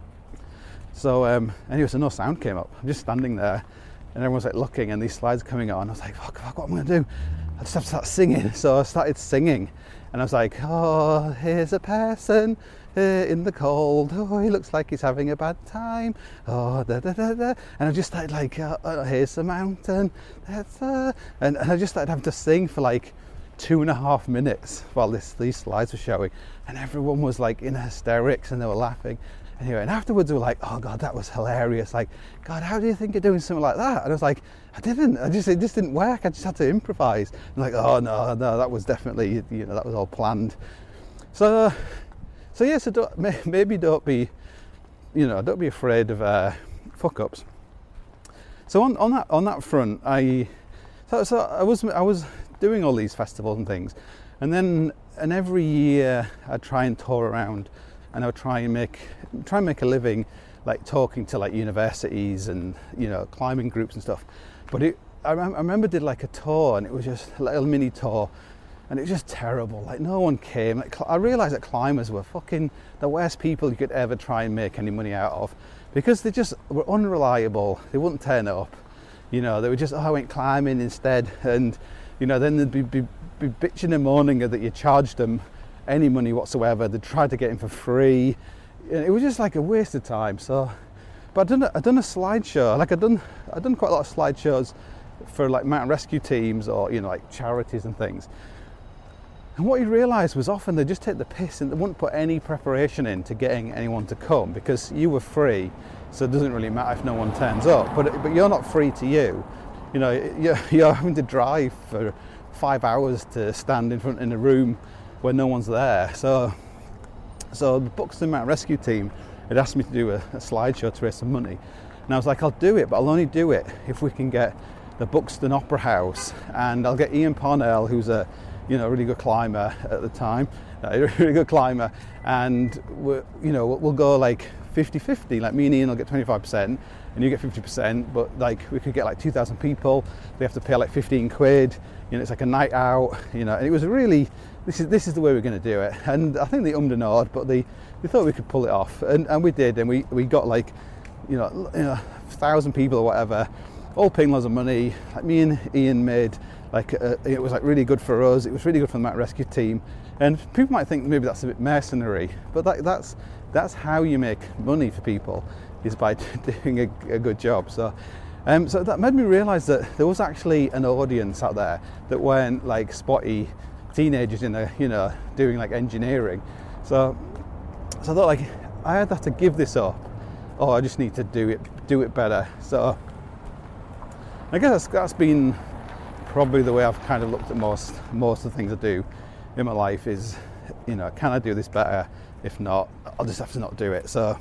anyway, so no sound came up. I'm just standing there, and everyone's like looking, and these slides coming on. I was like, fuck, what am I going to do? I just have to start singing. So I started singing, and I was like, oh, here's a person in the cold. Oh, he looks like he's having a bad time. Oh, da da da da. And I just started like, here's the mountain. And I just started having to sing for like 2.5 minutes while these slides were showing, and everyone was like in hysterics, and they were laughing. Anyway, and afterwards they were like, oh God, that was hilarious. Like, God, how do you think of doing something like that? And I was like, it just didn't work. I just had to improvise. And like, oh no, that was definitely, that was all planned. So maybe don't be afraid of fuck ups. So on that front, I was doing all these festivals and things, and every year I'd try and tour around, and I would try and make a living, like talking to like universities and climbing groups and stuff. But I remember did like a tour, and it was just a little mini tour, and it was just terrible. Like no one came. I realised that climbers were fucking the worst people you could ever try and make any money out of, because they just were unreliable. They wouldn't turn up. You know, they were just, I went climbing instead. And, you know, then they'd be bitching and moaning that you charged them any money whatsoever. They tried to get in for free. It was just like a waste of time. So, but I'd done a slideshow. Like I'd done quite a lot of slideshows for like mountain rescue teams or, you know, like charities and things. And what you realised was often they just take the piss and they wouldn't put any preparation into getting anyone to come because you were free. So it doesn't really matter if no one turns up. But you're not free to you. You know, you're having to drive for 5 hours to stand in a room where no one's there. So the Buxton Mountain Rescue team had asked me to do a slideshow to raise some money. And I was like, I'll do it, but I'll only do it if we can get the Buxton Opera House. And I'll get Ian Parnell, who's a really good climber at the time, and we'll go like 50-50, like me and Ian will get 25% and you get 50%, but like we could get like 2,000 people, they have to pay like 15 quid, it's like a night out, and it was really, this is the way we're going to do it. And I think they ummed and ahed, but they thought we could pull it off, and we did, and we got like 1,000 people or whatever, all paying loads of money. Like me and Ian made it was like really good for us, it was really good for the mountain rescue team, and people might think maybe that's a bit mercenary, but that's how you make money for people, is by doing a good job. So that made me realise that there was actually an audience out there that weren't like spotty teenagers doing like engineering. So I thought, like, I either have to give this up or I just need to do it better. So I guess that's been probably the way I've kind of looked at most of the things I do in my life is, can I do this better? If not, I'll just have to not do it. So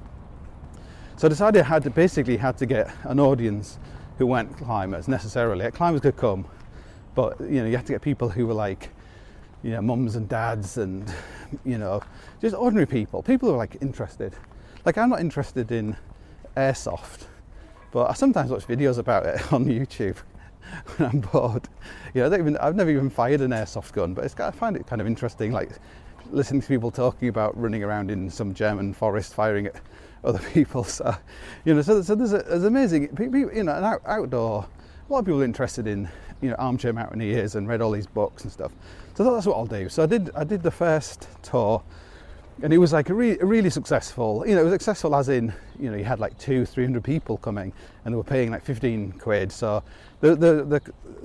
I decided I had to get an audience who weren't climbers necessarily. Climbers could come, but you have to get people who were like, mums and dads and, just ordinary people who are like interested. Like, I'm not interested in airsoft, but I sometimes watch videos about it on YouTube when I'm bored. I've never even fired an airsoft gun, but I find it kind of interesting, like listening to people talking about running around in some German forest firing at other people. So, so there's amazing people, an outdoor. A lot of people are interested in, armchair mountaineers and read all these books and stuff. So I thought that's what I'll do. So I did the first tour, and it was like really successful. It was successful as in, you had like 200-300 people coming, and they were paying like 15 quid. So the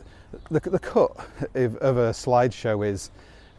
cut of a slideshow is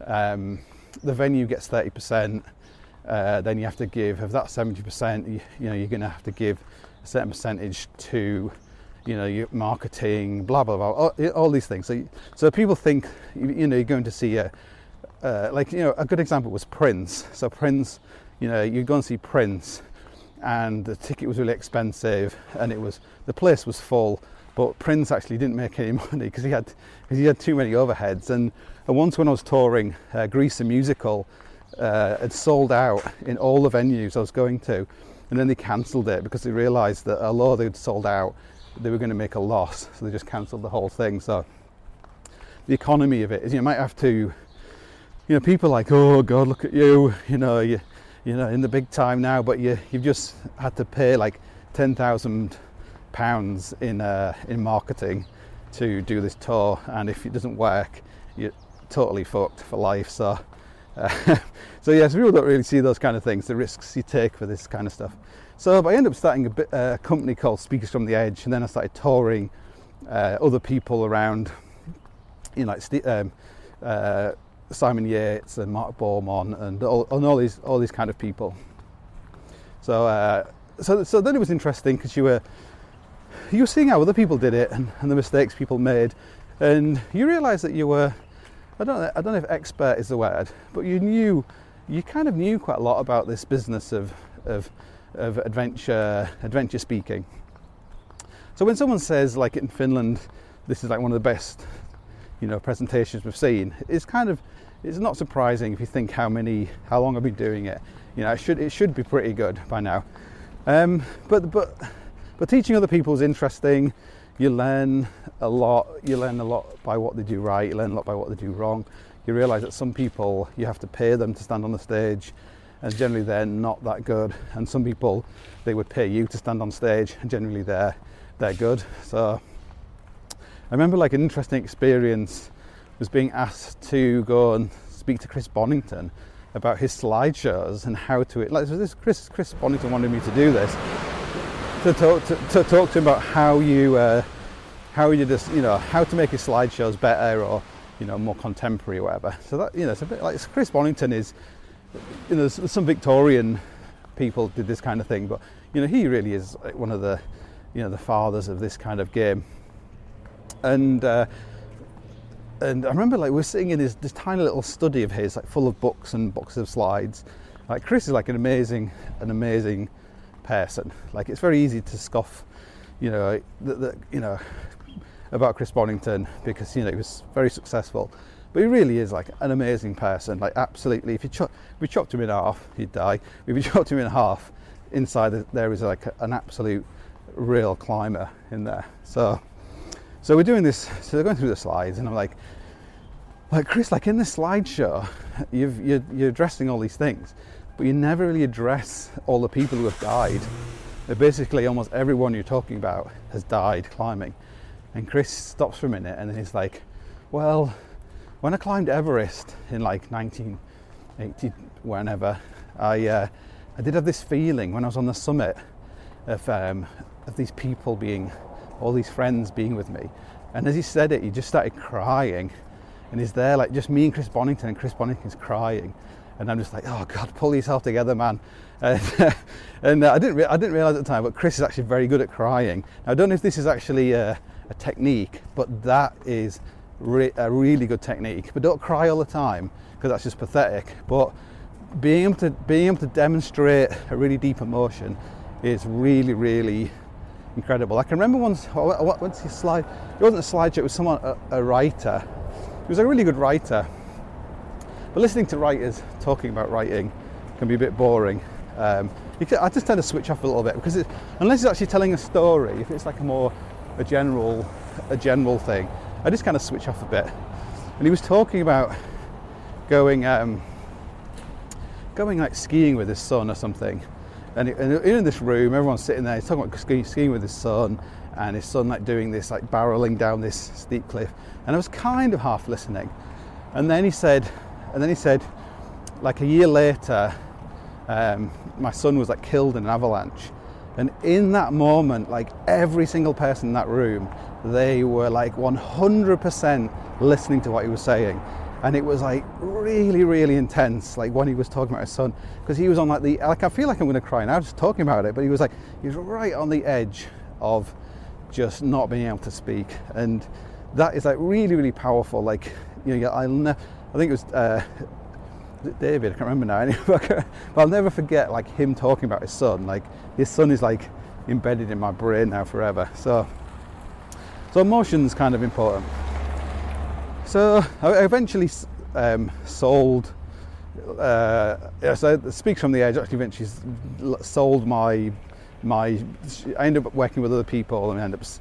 the venue gets 30%. Then you have to give of that 70%. You're going to have to give a certain percentage to, your marketing, blah blah blah, all these things. So people think, you're going to see a good example was Prince. So Prince, you go and see Prince, and the ticket was really expensive, and the place was full. But Prince actually didn't make any money because he had too many overheads. And once when I was touring, Grease the Musical had sold out in all the venues I was going to, and then they cancelled it because they realised that although they'd sold out, they were going to make a loss, so they just cancelled the whole thing. So the economy of it is, you might have to, people are like, oh God, look at you, you're in the big time now, but you've just had to pay like £10,000 in marketing to do this tour, and if it doesn't work, you're totally fucked for life. So yes, people don't really see those kind of things, the risks you take for this kind of stuff. So I ended up starting a company called Speakers from the Edge, and then I started touring other people around, like Simon Yates and Mark Beaumont and all these kind of people. So then it was interesting because you were seeing how other people did it and the mistakes people made, and you realise that you were, I don't know if expert is the word, but you kind of knew quite a lot about this business of adventure speaking. So when someone says, like in Finland, this is like one of the best, presentations we've seen, it's not surprising if you think how long I've been doing it. It should be pretty good by now. But teaching other people is interesting. You learn a lot. You learn a lot by what they do right. You learn a lot by what they do wrong. You realise that some people, you have to pay them to stand on the stage, and generally they're not that good. And some people, they would pay you to stand on stage, and generally they're good. So I remember like an interesting experience was being asked to go and speak to Chris Bonington about his slideshows and how to it. Like Chris Bonington wanted me to do this, to talk to him about how you just, you know, how to make his slideshows better, or, you know, more contemporary or whatever. So that, you know, it's a bit like Chris Bonington is, you know, some Victorian people did this kind of thing, but, you know, he really is one of the, you know, the fathers of this kind of game. And I remember, like, we're sitting in this tiny little study of his, like, full of books and boxes of slides. Like, Chris is like an amazing person. Like, it's very easy to scoff, you know, about Chris Bonington, because, you know, he was very successful, but he really is like an amazing person. Like, absolutely, if we chopped him in half, he'd die. If we chopped him in half, inside there is like an absolute real climber in there. So we're doing this, so they're going through the slides, and I'm like Chris, like, in this slideshow, you're addressing all these things, but you never really address all the people who have died. Basically, almost everyone you're talking about has died climbing. And Chris stops for a minute, and then he's like, well, when I climbed Everest in like 1980, whenever, I did have this feeling when I was on the summit of these people being, all these friends being with me. And as he said it, he just started crying, and he's there, like, just me and Chris Bonington, and Chris Bonington's crying, and I'm just like, oh God, pull yourself together, man. And I didn't realize at the time, but Chris is actually very good at crying. Now, I don't know if this is actually a technique, but that is a really good technique. But don't cry all the time, because that's just pathetic. But being able to demonstrate a really deep emotion is really, really incredible. I can remember once his slide, it wasn't a slideshow, it was someone, a writer. He was a really good writer, but listening to writers talking about writing can be a bit boring. I just tend to switch off a little bit, because unless he's actually telling a story, if it's like a general thing, I just kind of switch off a bit. And he was talking about going like skiing with his son or something, and in this room, everyone's sitting there, he's talking about skiing with his son, and his son like doing this, like barreling down this steep cliff, and I was kind of half listening. And then he said like a year later, my son was like killed in an avalanche. And in that moment, like, every single person in that room, they were like 100% listening to what he was saying. And it was like really, really intense, like when he was talking about his son, because he was on like I feel like I'm going to cry now just talking about it, but he was right on the edge of just not being able to speak. And that is like really, really powerful. Like, you know, I think it was David, I can't remember now, but I'll never forget like him talking about his son. Like, his son is like embedded in my brain now forever. So emotion's kind of important. So I eventually sold. So Speaks from the Edge actually eventually sold my. I ended up working with other people, and I ended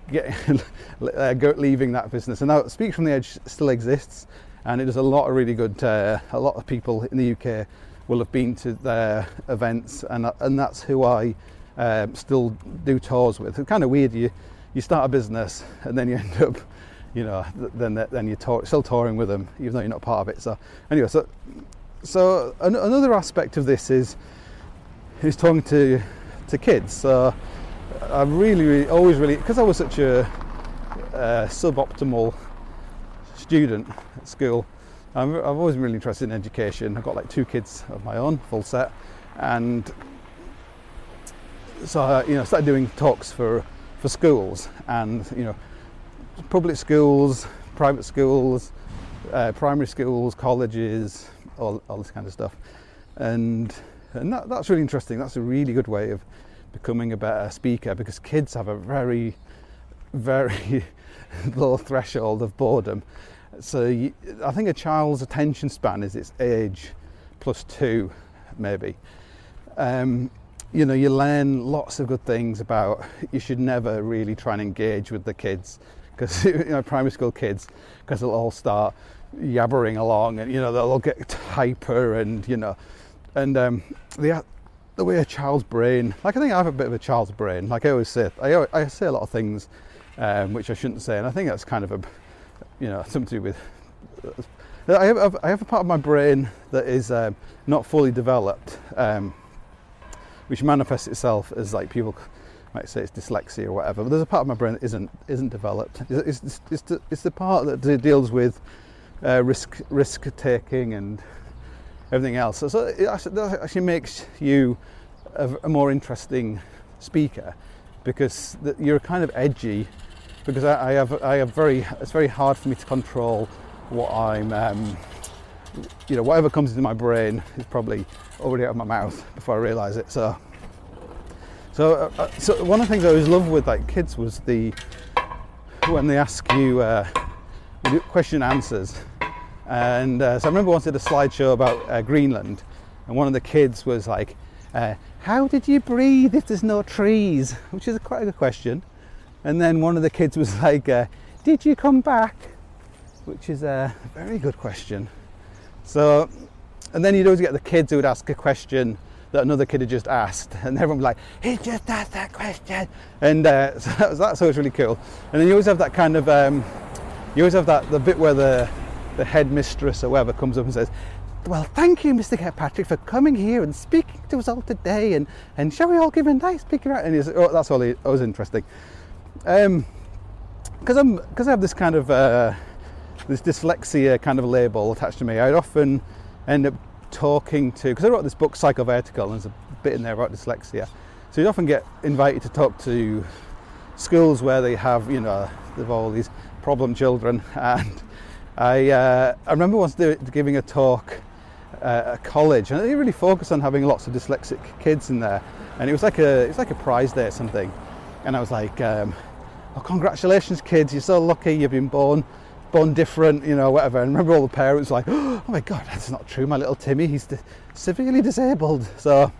up leaving that business. And now Speaks from the Edge still exists, and it does a lot of really good. A lot of people in the UK will have been to their events, and that's who I still do tours with. It's kind of weird. You start a business, and then you end up, you know, then you're still touring with them, even though you're not part of it. So anyway, so another aspect of this is talking to kids. So I really always because I was such a suboptimal student at school, I've always been really interested in education. I've got like 2 kids of my own, full set, and so I started doing talks for schools, and, you know, public schools, private schools, primary schools, colleges, all this kind of stuff, and that's really interesting. That's a really good way of becoming a better speaker, because kids have a very, very low threshold of boredom. So I think a child's attention span is its age plus 2, maybe. You know, you learn lots of good things about, you should never really try and engage with the kids, because, you know, primary school kids, because they'll all start yabbering along, and, you know, they'll all get hyper, and, you know, and the way a child's brain, like, I think I have a bit of a child's brain. Like I always say, I say a lot of things which I shouldn't say. And I think that's kind of something to do with. I have a part of my brain that is not fully developed, which manifests itself as like people might say it's dyslexia or whatever. But there's a part of my brain that isn't developed. It's the part that deals with risk taking and everything else. So that actually makes you a more interesting speaker, because you're kind of edgy. Because it's very hard for me to control what I'm, whatever comes into my brain is probably already out of my mouth before I realise it. So one of the things I always loved with like kids was when they ask you question and answers. And so I remember once I did a slideshow about Greenland, and one of the kids was like, "How did you breathe if there's no trees?" Which is quite a good question. And then one of the kids was like, "Did you come back?" Which is a very good question. So, and then you'd always get the kids who would ask a question that another kid had just asked, and everyone would be like, "He just asked that question," and so that's always really cool. And then you always have that kind of, the bit where the headmistress or whoever comes up and says, "Well, thank you, Mr. Kirkpatrick, for coming here and speaking to us all today, and shall we all give a nice big round?" And that's always interesting. Because I have this kind of this dyslexia kind of label attached to me, I'd often end up talking to, because I wrote this book Psychovertical, and there's a bit in there about dyslexia, so you'd often get invited to talk to schools where they have, they've all these problem children. And I remember once giving a talk at college, and they really focused on having lots of dyslexic kids in there, and it was like a prize day or something. And I was like, "Oh, congratulations, kids! You're so lucky. You've been born different, whatever." And I remember all the parents were like, "Oh my God, that's not true. My little Timmy, he's severely disabled." So,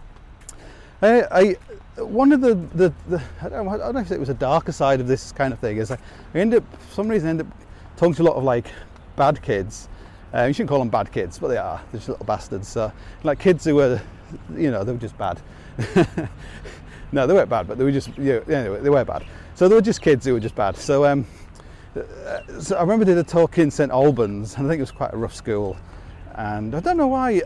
one of the I don't know if it was a darker side of this kind of thing is for some reason I end up talking to a lot of like bad kids. You shouldn't call them bad kids, but they are. They're just little bastards. So, like kids who were, they were just bad. No, they weren't bad, but they were just, anyway, they were bad. So they were just kids who were just bad. So I remember did a talk in St Albans, and I think it was quite a rough school. And I don't know why,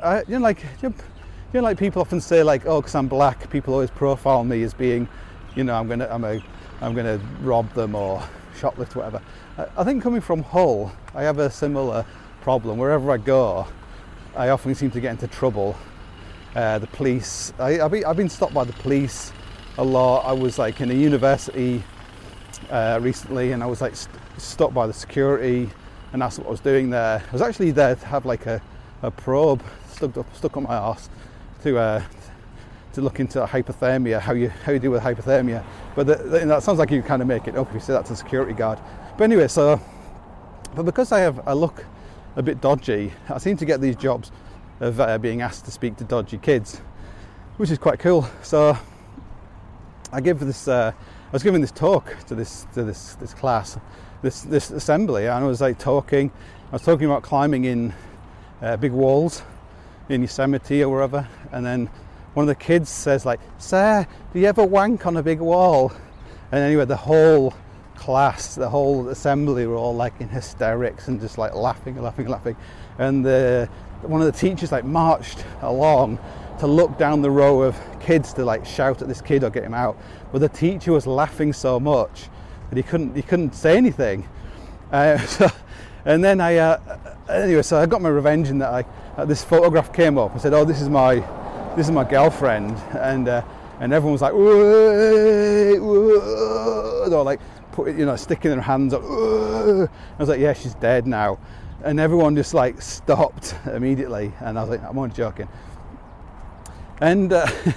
like people often say like, "Oh, because I'm black, people always profile me as being, I'm gonna rob them or shoplift, whatever." I think coming from Hull, I have a similar problem. Wherever I go, I often seem to get into trouble. The police, I've been stopped by the police a lot. I was like in a university recently, and I was like stopped by the security and asked what I was doing there. I was actually there to have like a probe stuck on my arse to look into hypothermia, how you deal with hypothermia. But that sounds like you kind of make it up if you say that to a security guard. But anyway, but because I look a bit dodgy, I seem to get these jobs of being asked to speak to dodgy kids, which is quite cool. So I was giving this talk to this class, this assembly, and I was like talking about climbing in big walls in Yosemite or wherever, and then one of the kids says like, "Sir, do you ever wank on a big wall?" And anyway, the whole class, the whole assembly were all like in hysterics and just like laughing. And one of the teachers like marched along to look down the row of kids to like shout at this kid or get him out, but the teacher was laughing so much that he couldn't say anything. And then so I got my revenge in that this photograph came up. I said, "Oh, this is my girlfriend," and everyone was like, "Whoa," they were like sticking their hands up. I was like, "Yeah, she's dead now," and everyone just like stopped immediately. And I was like, "I'm only joking." And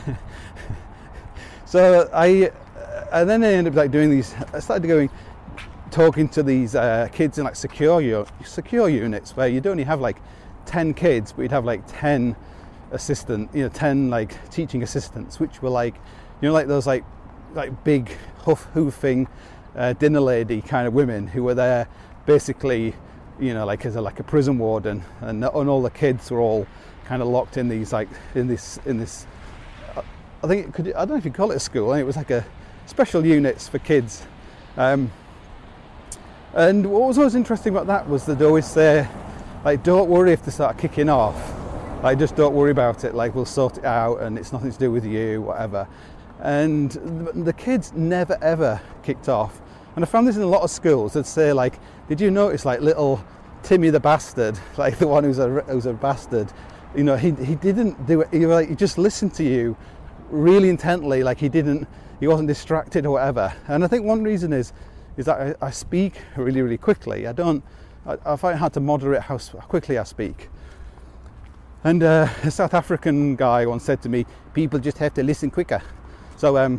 so and then I ended up like doing these. I started talking to these kids in like secure units where you'd only have like 10 kids, but you'd have like 10 10 like teaching assistants, which were like, like those like big hoofing dinner lady kind of women who were there basically, like as a prison warden, and all the kids were all kind of locked in these like in this. I don't know if you call it a school. I think it was like a special units for kids, And what was always interesting about that was they'd always say, like, don't worry if they start kicking off. Like, just don't worry about it. Like, we'll sort it out, and it's nothing to do with you, whatever. And the kids never ever kicked off. And I found this in a lot of schools. They'd say, like, did you notice, like, little Timmy the bastard, like the one who's a bastard? You know, he didn't do it. He just listened to you really intently. Like, he wasn't distracted or whatever. And I think one reason is that I speak really, really quickly. I find it hard to moderate how quickly I speak. And a South African guy once said to me, people just have to listen quicker. So and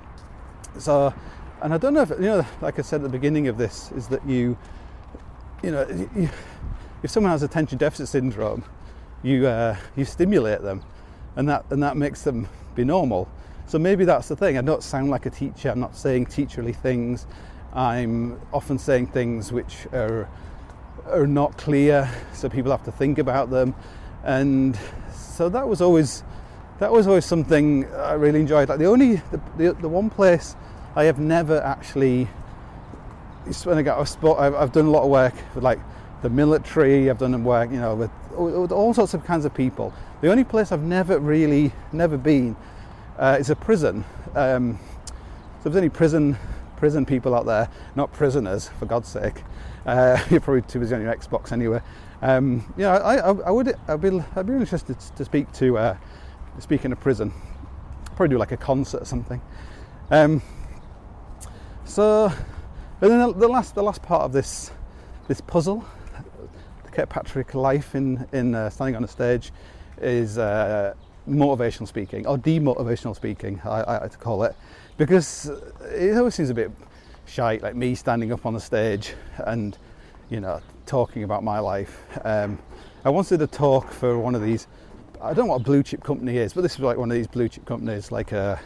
I don't know if, you know, like I said at the beginning of this, is that you know, if someone has attention deficit syndrome, you stimulate them, and that makes them be normal. So maybe that's the thing. I don't sound like a teacher. I'm not saying teacherly things. I'm often saying things which are not clear, so people have to think about them. And so that was always something I really enjoyed. Like the one place I have never actually, when I've done a lot of work with, like, the military. I've done work, you know, with all sorts of kinds of people. The only place I've never been is a prison. So if there's any prison people out there, not prisoners, for God's sake. You're probably too busy on your Xbox anyway. I'd be really interested to speak in a prison. Probably do like a concert or something. So, but then the last part of this puzzle, the Kirkpatrick life in standing on a stage, is motivational speaking, or demotivational speaking, I like to call it, because it always seems a bit shite, like me standing up on the stage and, you know, talking about my life. I once did a talk for one of these, I don't know what a blue chip company is, but this is like one of these blue chip companies, like a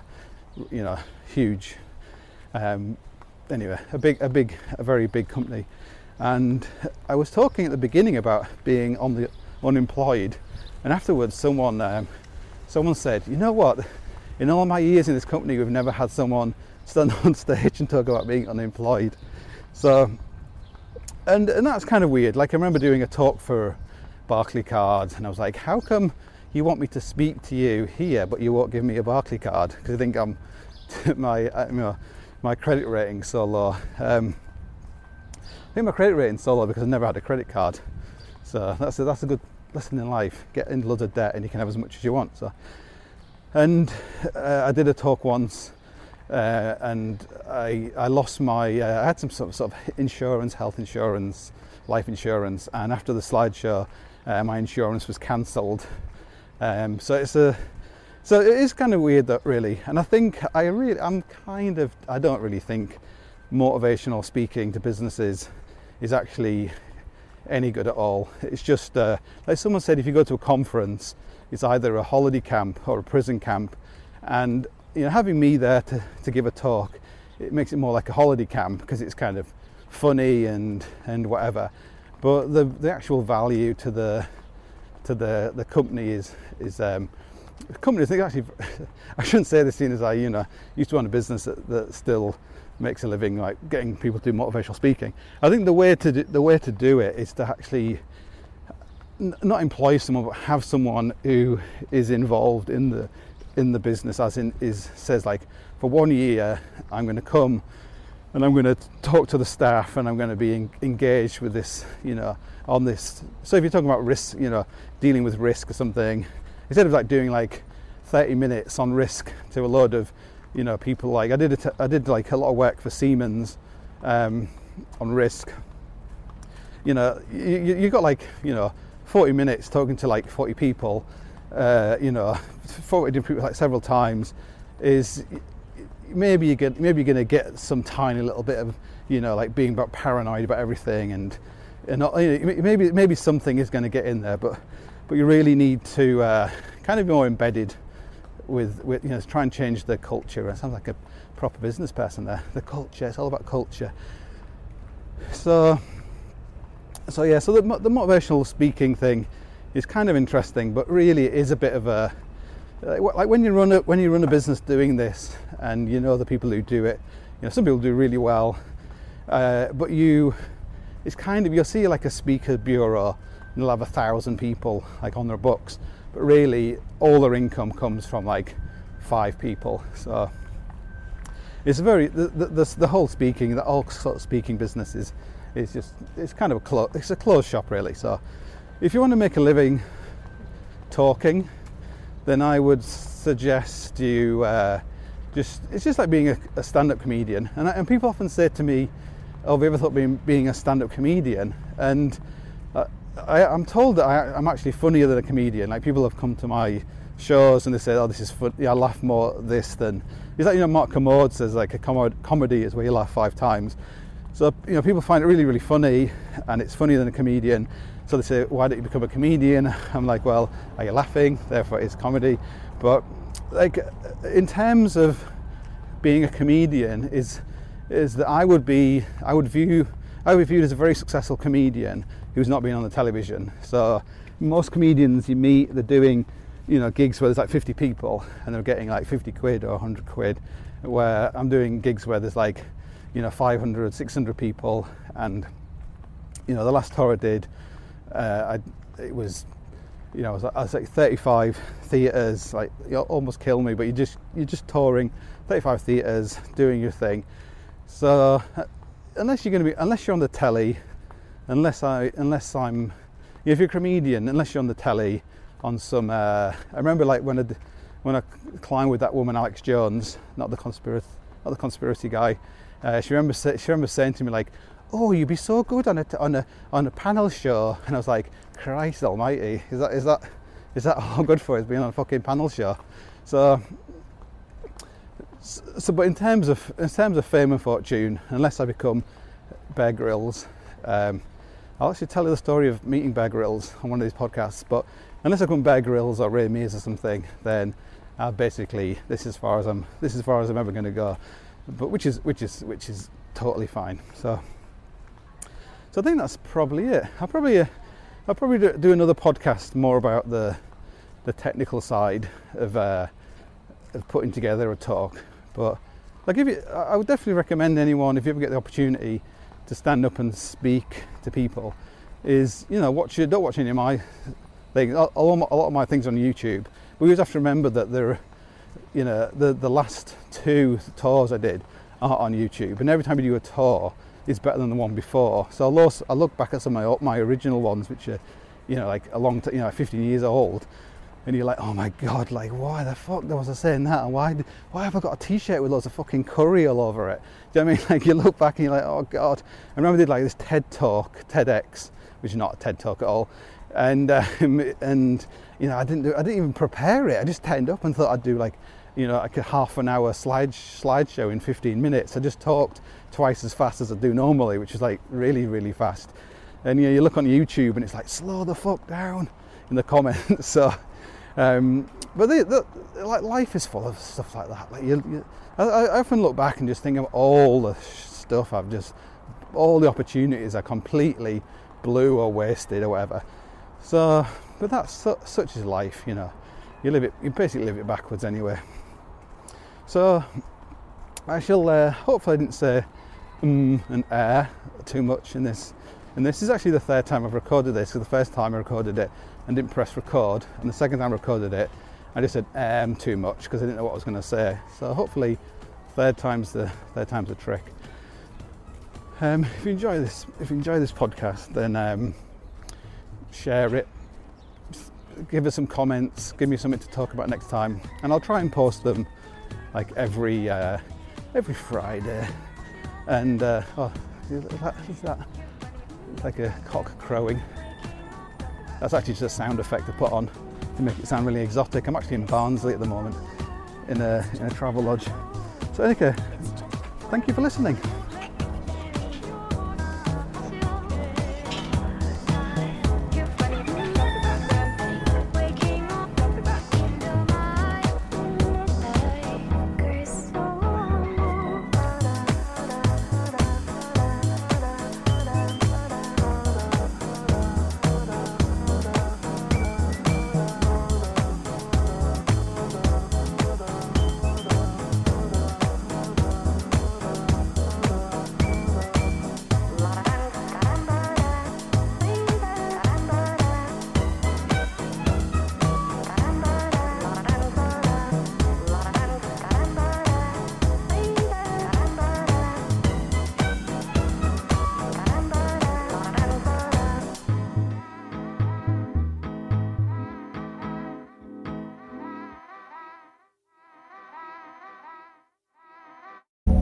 huge, anyway, a very big company. And I was talking at the beginning about being unemployed, and afterwards someone said, you know what, in all my years in this company we've never had someone stand on stage and talk about being unemployed. So, and that's kind of weird. Like, I remember doing a talk for Barclaycard, and I was like, how come you want me to speak to you here but you won't give me a Barclaycard? Because I think my credit rating's so low. I think my credit rating's so low because I never had a credit card. So that's a good lesson in life. Get in loads of debt and you can have as much as you want. So, and I did a talk once, and I lost my. I had some sort of insurance, health insurance, life insurance, and after the slideshow, my insurance was cancelled. So it is kind of weird, that really. And I think I don't really think motivational speaking to businesses is actually any good at all. It's just like someone said, if you go to a conference, it's either a holiday camp or a prison camp, and having me there to give a talk, it makes it more like a holiday camp because it's kind of funny and whatever. But the actual value to the company is companies think actually. I shouldn't say this, seeing as I used to run a business that still makes a living like getting people to do motivational speaking. I think the way to do it is to actually not employ someone, but have someone who is involved in the business, says like, for 1 year I'm going to come and I'm going to talk to the staff and I'm going to be engaged with this, on this. So if you're talking about risk, dealing with risk or something, instead of like doing like 30 minutes on risk to a load of people, like I did like a lot of work for Siemens on risk. You got like 40 minutes talking to like 40 people, 40 different people like several times, is maybe you're going to get some tiny little bit of like being about paranoid about everything, and maybe something is going to get in there, but you really need to kind of be more embedded with try and change the culture. It sounds like a proper business person there. The culture, it's all about culture. So the motivational speaking thing is kind of interesting, but really it is a bit of a like when you run a business doing this, and the people who do it, some people do really well, but it's kind of, you'll see like a speaker bureau and they'll have 1,000 people like on their books, but really all their income comes from like 5 people. So it's the whole speaking, the whole sort of speaking business is kind of it's a closed shop really. So if you want to make a living talking, then I would suggest you it's just like being a stand-up comedian. And people often say to me, "Oh, have you ever thought being a stand-up comedian?" And I'm told that I'm actually funnier than a comedian. Like, people have come to my shows and they say, "Oh, this is fun. Yeah, I laugh more at this than." It's like, Mark Kermode says, like, a comedy is where you laugh 5 times. So, people find it really, really funny, and it's funnier than a comedian. So they say, "Why don't you become a comedian?" I'm like, "Well, are you laughing? Therefore, it's comedy." But like, in terms of being a comedian, is that I would be viewed as a very successful comedian who's not been on the television. So most comedians you meet, they're doing gigs where there's like 50 people and they're getting like 50 quid or 100 quid, where I'm doing gigs where there's like 500, 600 people. And the last tour I did, I was like 35 theatres, like, almost kill me, but you're just touring 35 theatres doing your thing. So unless you're on the telly, if you're a comedian, unless you're on the telly on some, I remember like when I climbed with that woman Alex Jones, not the conspiracy guy, she remember saying to me like, "Oh, you'd be so good on a panel show," and I was like, "Christ Almighty, is that all I'm good for, is being on a fucking panel show?" So but in terms of fame and fortune, unless I become Bear Grylls, I'll actually tell you the story of meeting Bear Grylls on one of these podcasts. But unless I become Bear Grylls or Ray Mears or something, then basically this is as far as I'm ever going to go. But which is totally fine. So I think that's probably it. I'll probably do another podcast more about the technical side of putting together a talk. But I would definitely recommend anyone, if you ever get the opportunity to stand up and speak to people, is don't watch any of my things. A lot of my things on YouTube. But we always have to remember that the last 2 tours I did are on YouTube, and every time you do a tour, it's better than the one before. So I look back at some of my original ones, which are like a long 15 years old. And you're like, "Oh my God, like, why the fuck was I saying that? And why have I got a t-shirt with loads of fucking curry all over it?" Do you know what I mean? Like, you look back and you're like, "Oh God." I remember I did like this TED Talk, TEDx, which is not a TED Talk at all. And I didn't even prepare it. I just turned up and thought I'd do like a half an hour slideshow in 15 minutes. I just talked twice as fast as I do normally, which is like really, really fast. And you look on YouTube and it's like, "Slow the fuck down" in the comments. So but like, life is full of stuff like that. Like, I often look back and just think of all the stuff all the opportunities I completely blew or wasted or whatever. So, but that's such is life, you basically live it backwards anyway. So I shall hopefully I didn't say and too much in this. And this is actually the 3rd time I've recorded this. So the first time I recorded it and didn't press record, and the second time I recorded it, I just said too much because I didn't know what I was going to say. So hopefully, third time's the trick. If you enjoy this podcast, then share it, give us some comments, give me something to talk about next time, and I'll try and post them like every Friday. And is that like a cock crowing? That's actually just a sound effect to put on to make it sound really exotic. I'm actually in Barnsley at the moment in a travel lodge. So anyway, thank you for listening.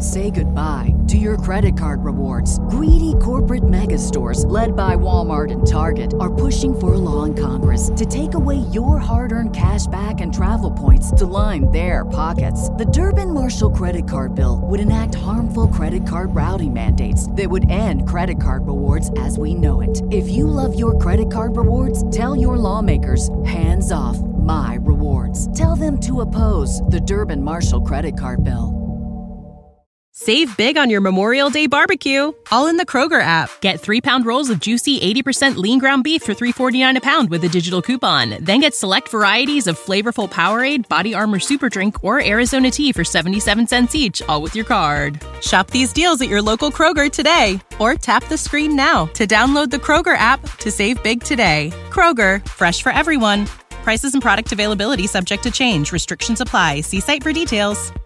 Say goodbye to your credit card rewards. Greedy corporate mega stores, led by Walmart and Target, are pushing for a law in Congress to take away your hard-earned cash back and travel points to line their pockets. The Durbin-Marshall credit card bill would enact harmful credit card routing mandates that would end credit card rewards as we know it. If you love your credit card rewards, tell your lawmakers, hands off my rewards. Tell them to oppose the Durbin-Marshall credit card bill. Save big on your Memorial Day barbecue, all in the Kroger app. Get 3-pound rolls of juicy 80% lean ground beef for $3.49 a pound with a digital coupon. Then get select varieties of flavorful Powerade, Body Armor Super Drink, or Arizona tea for 77 cents each, all with your card. Shop these deals at your local Kroger today, or tap the screen now to download the Kroger app to save big today. Kroger, fresh for everyone. Prices and product availability subject to change. Restrictions apply. See site for details.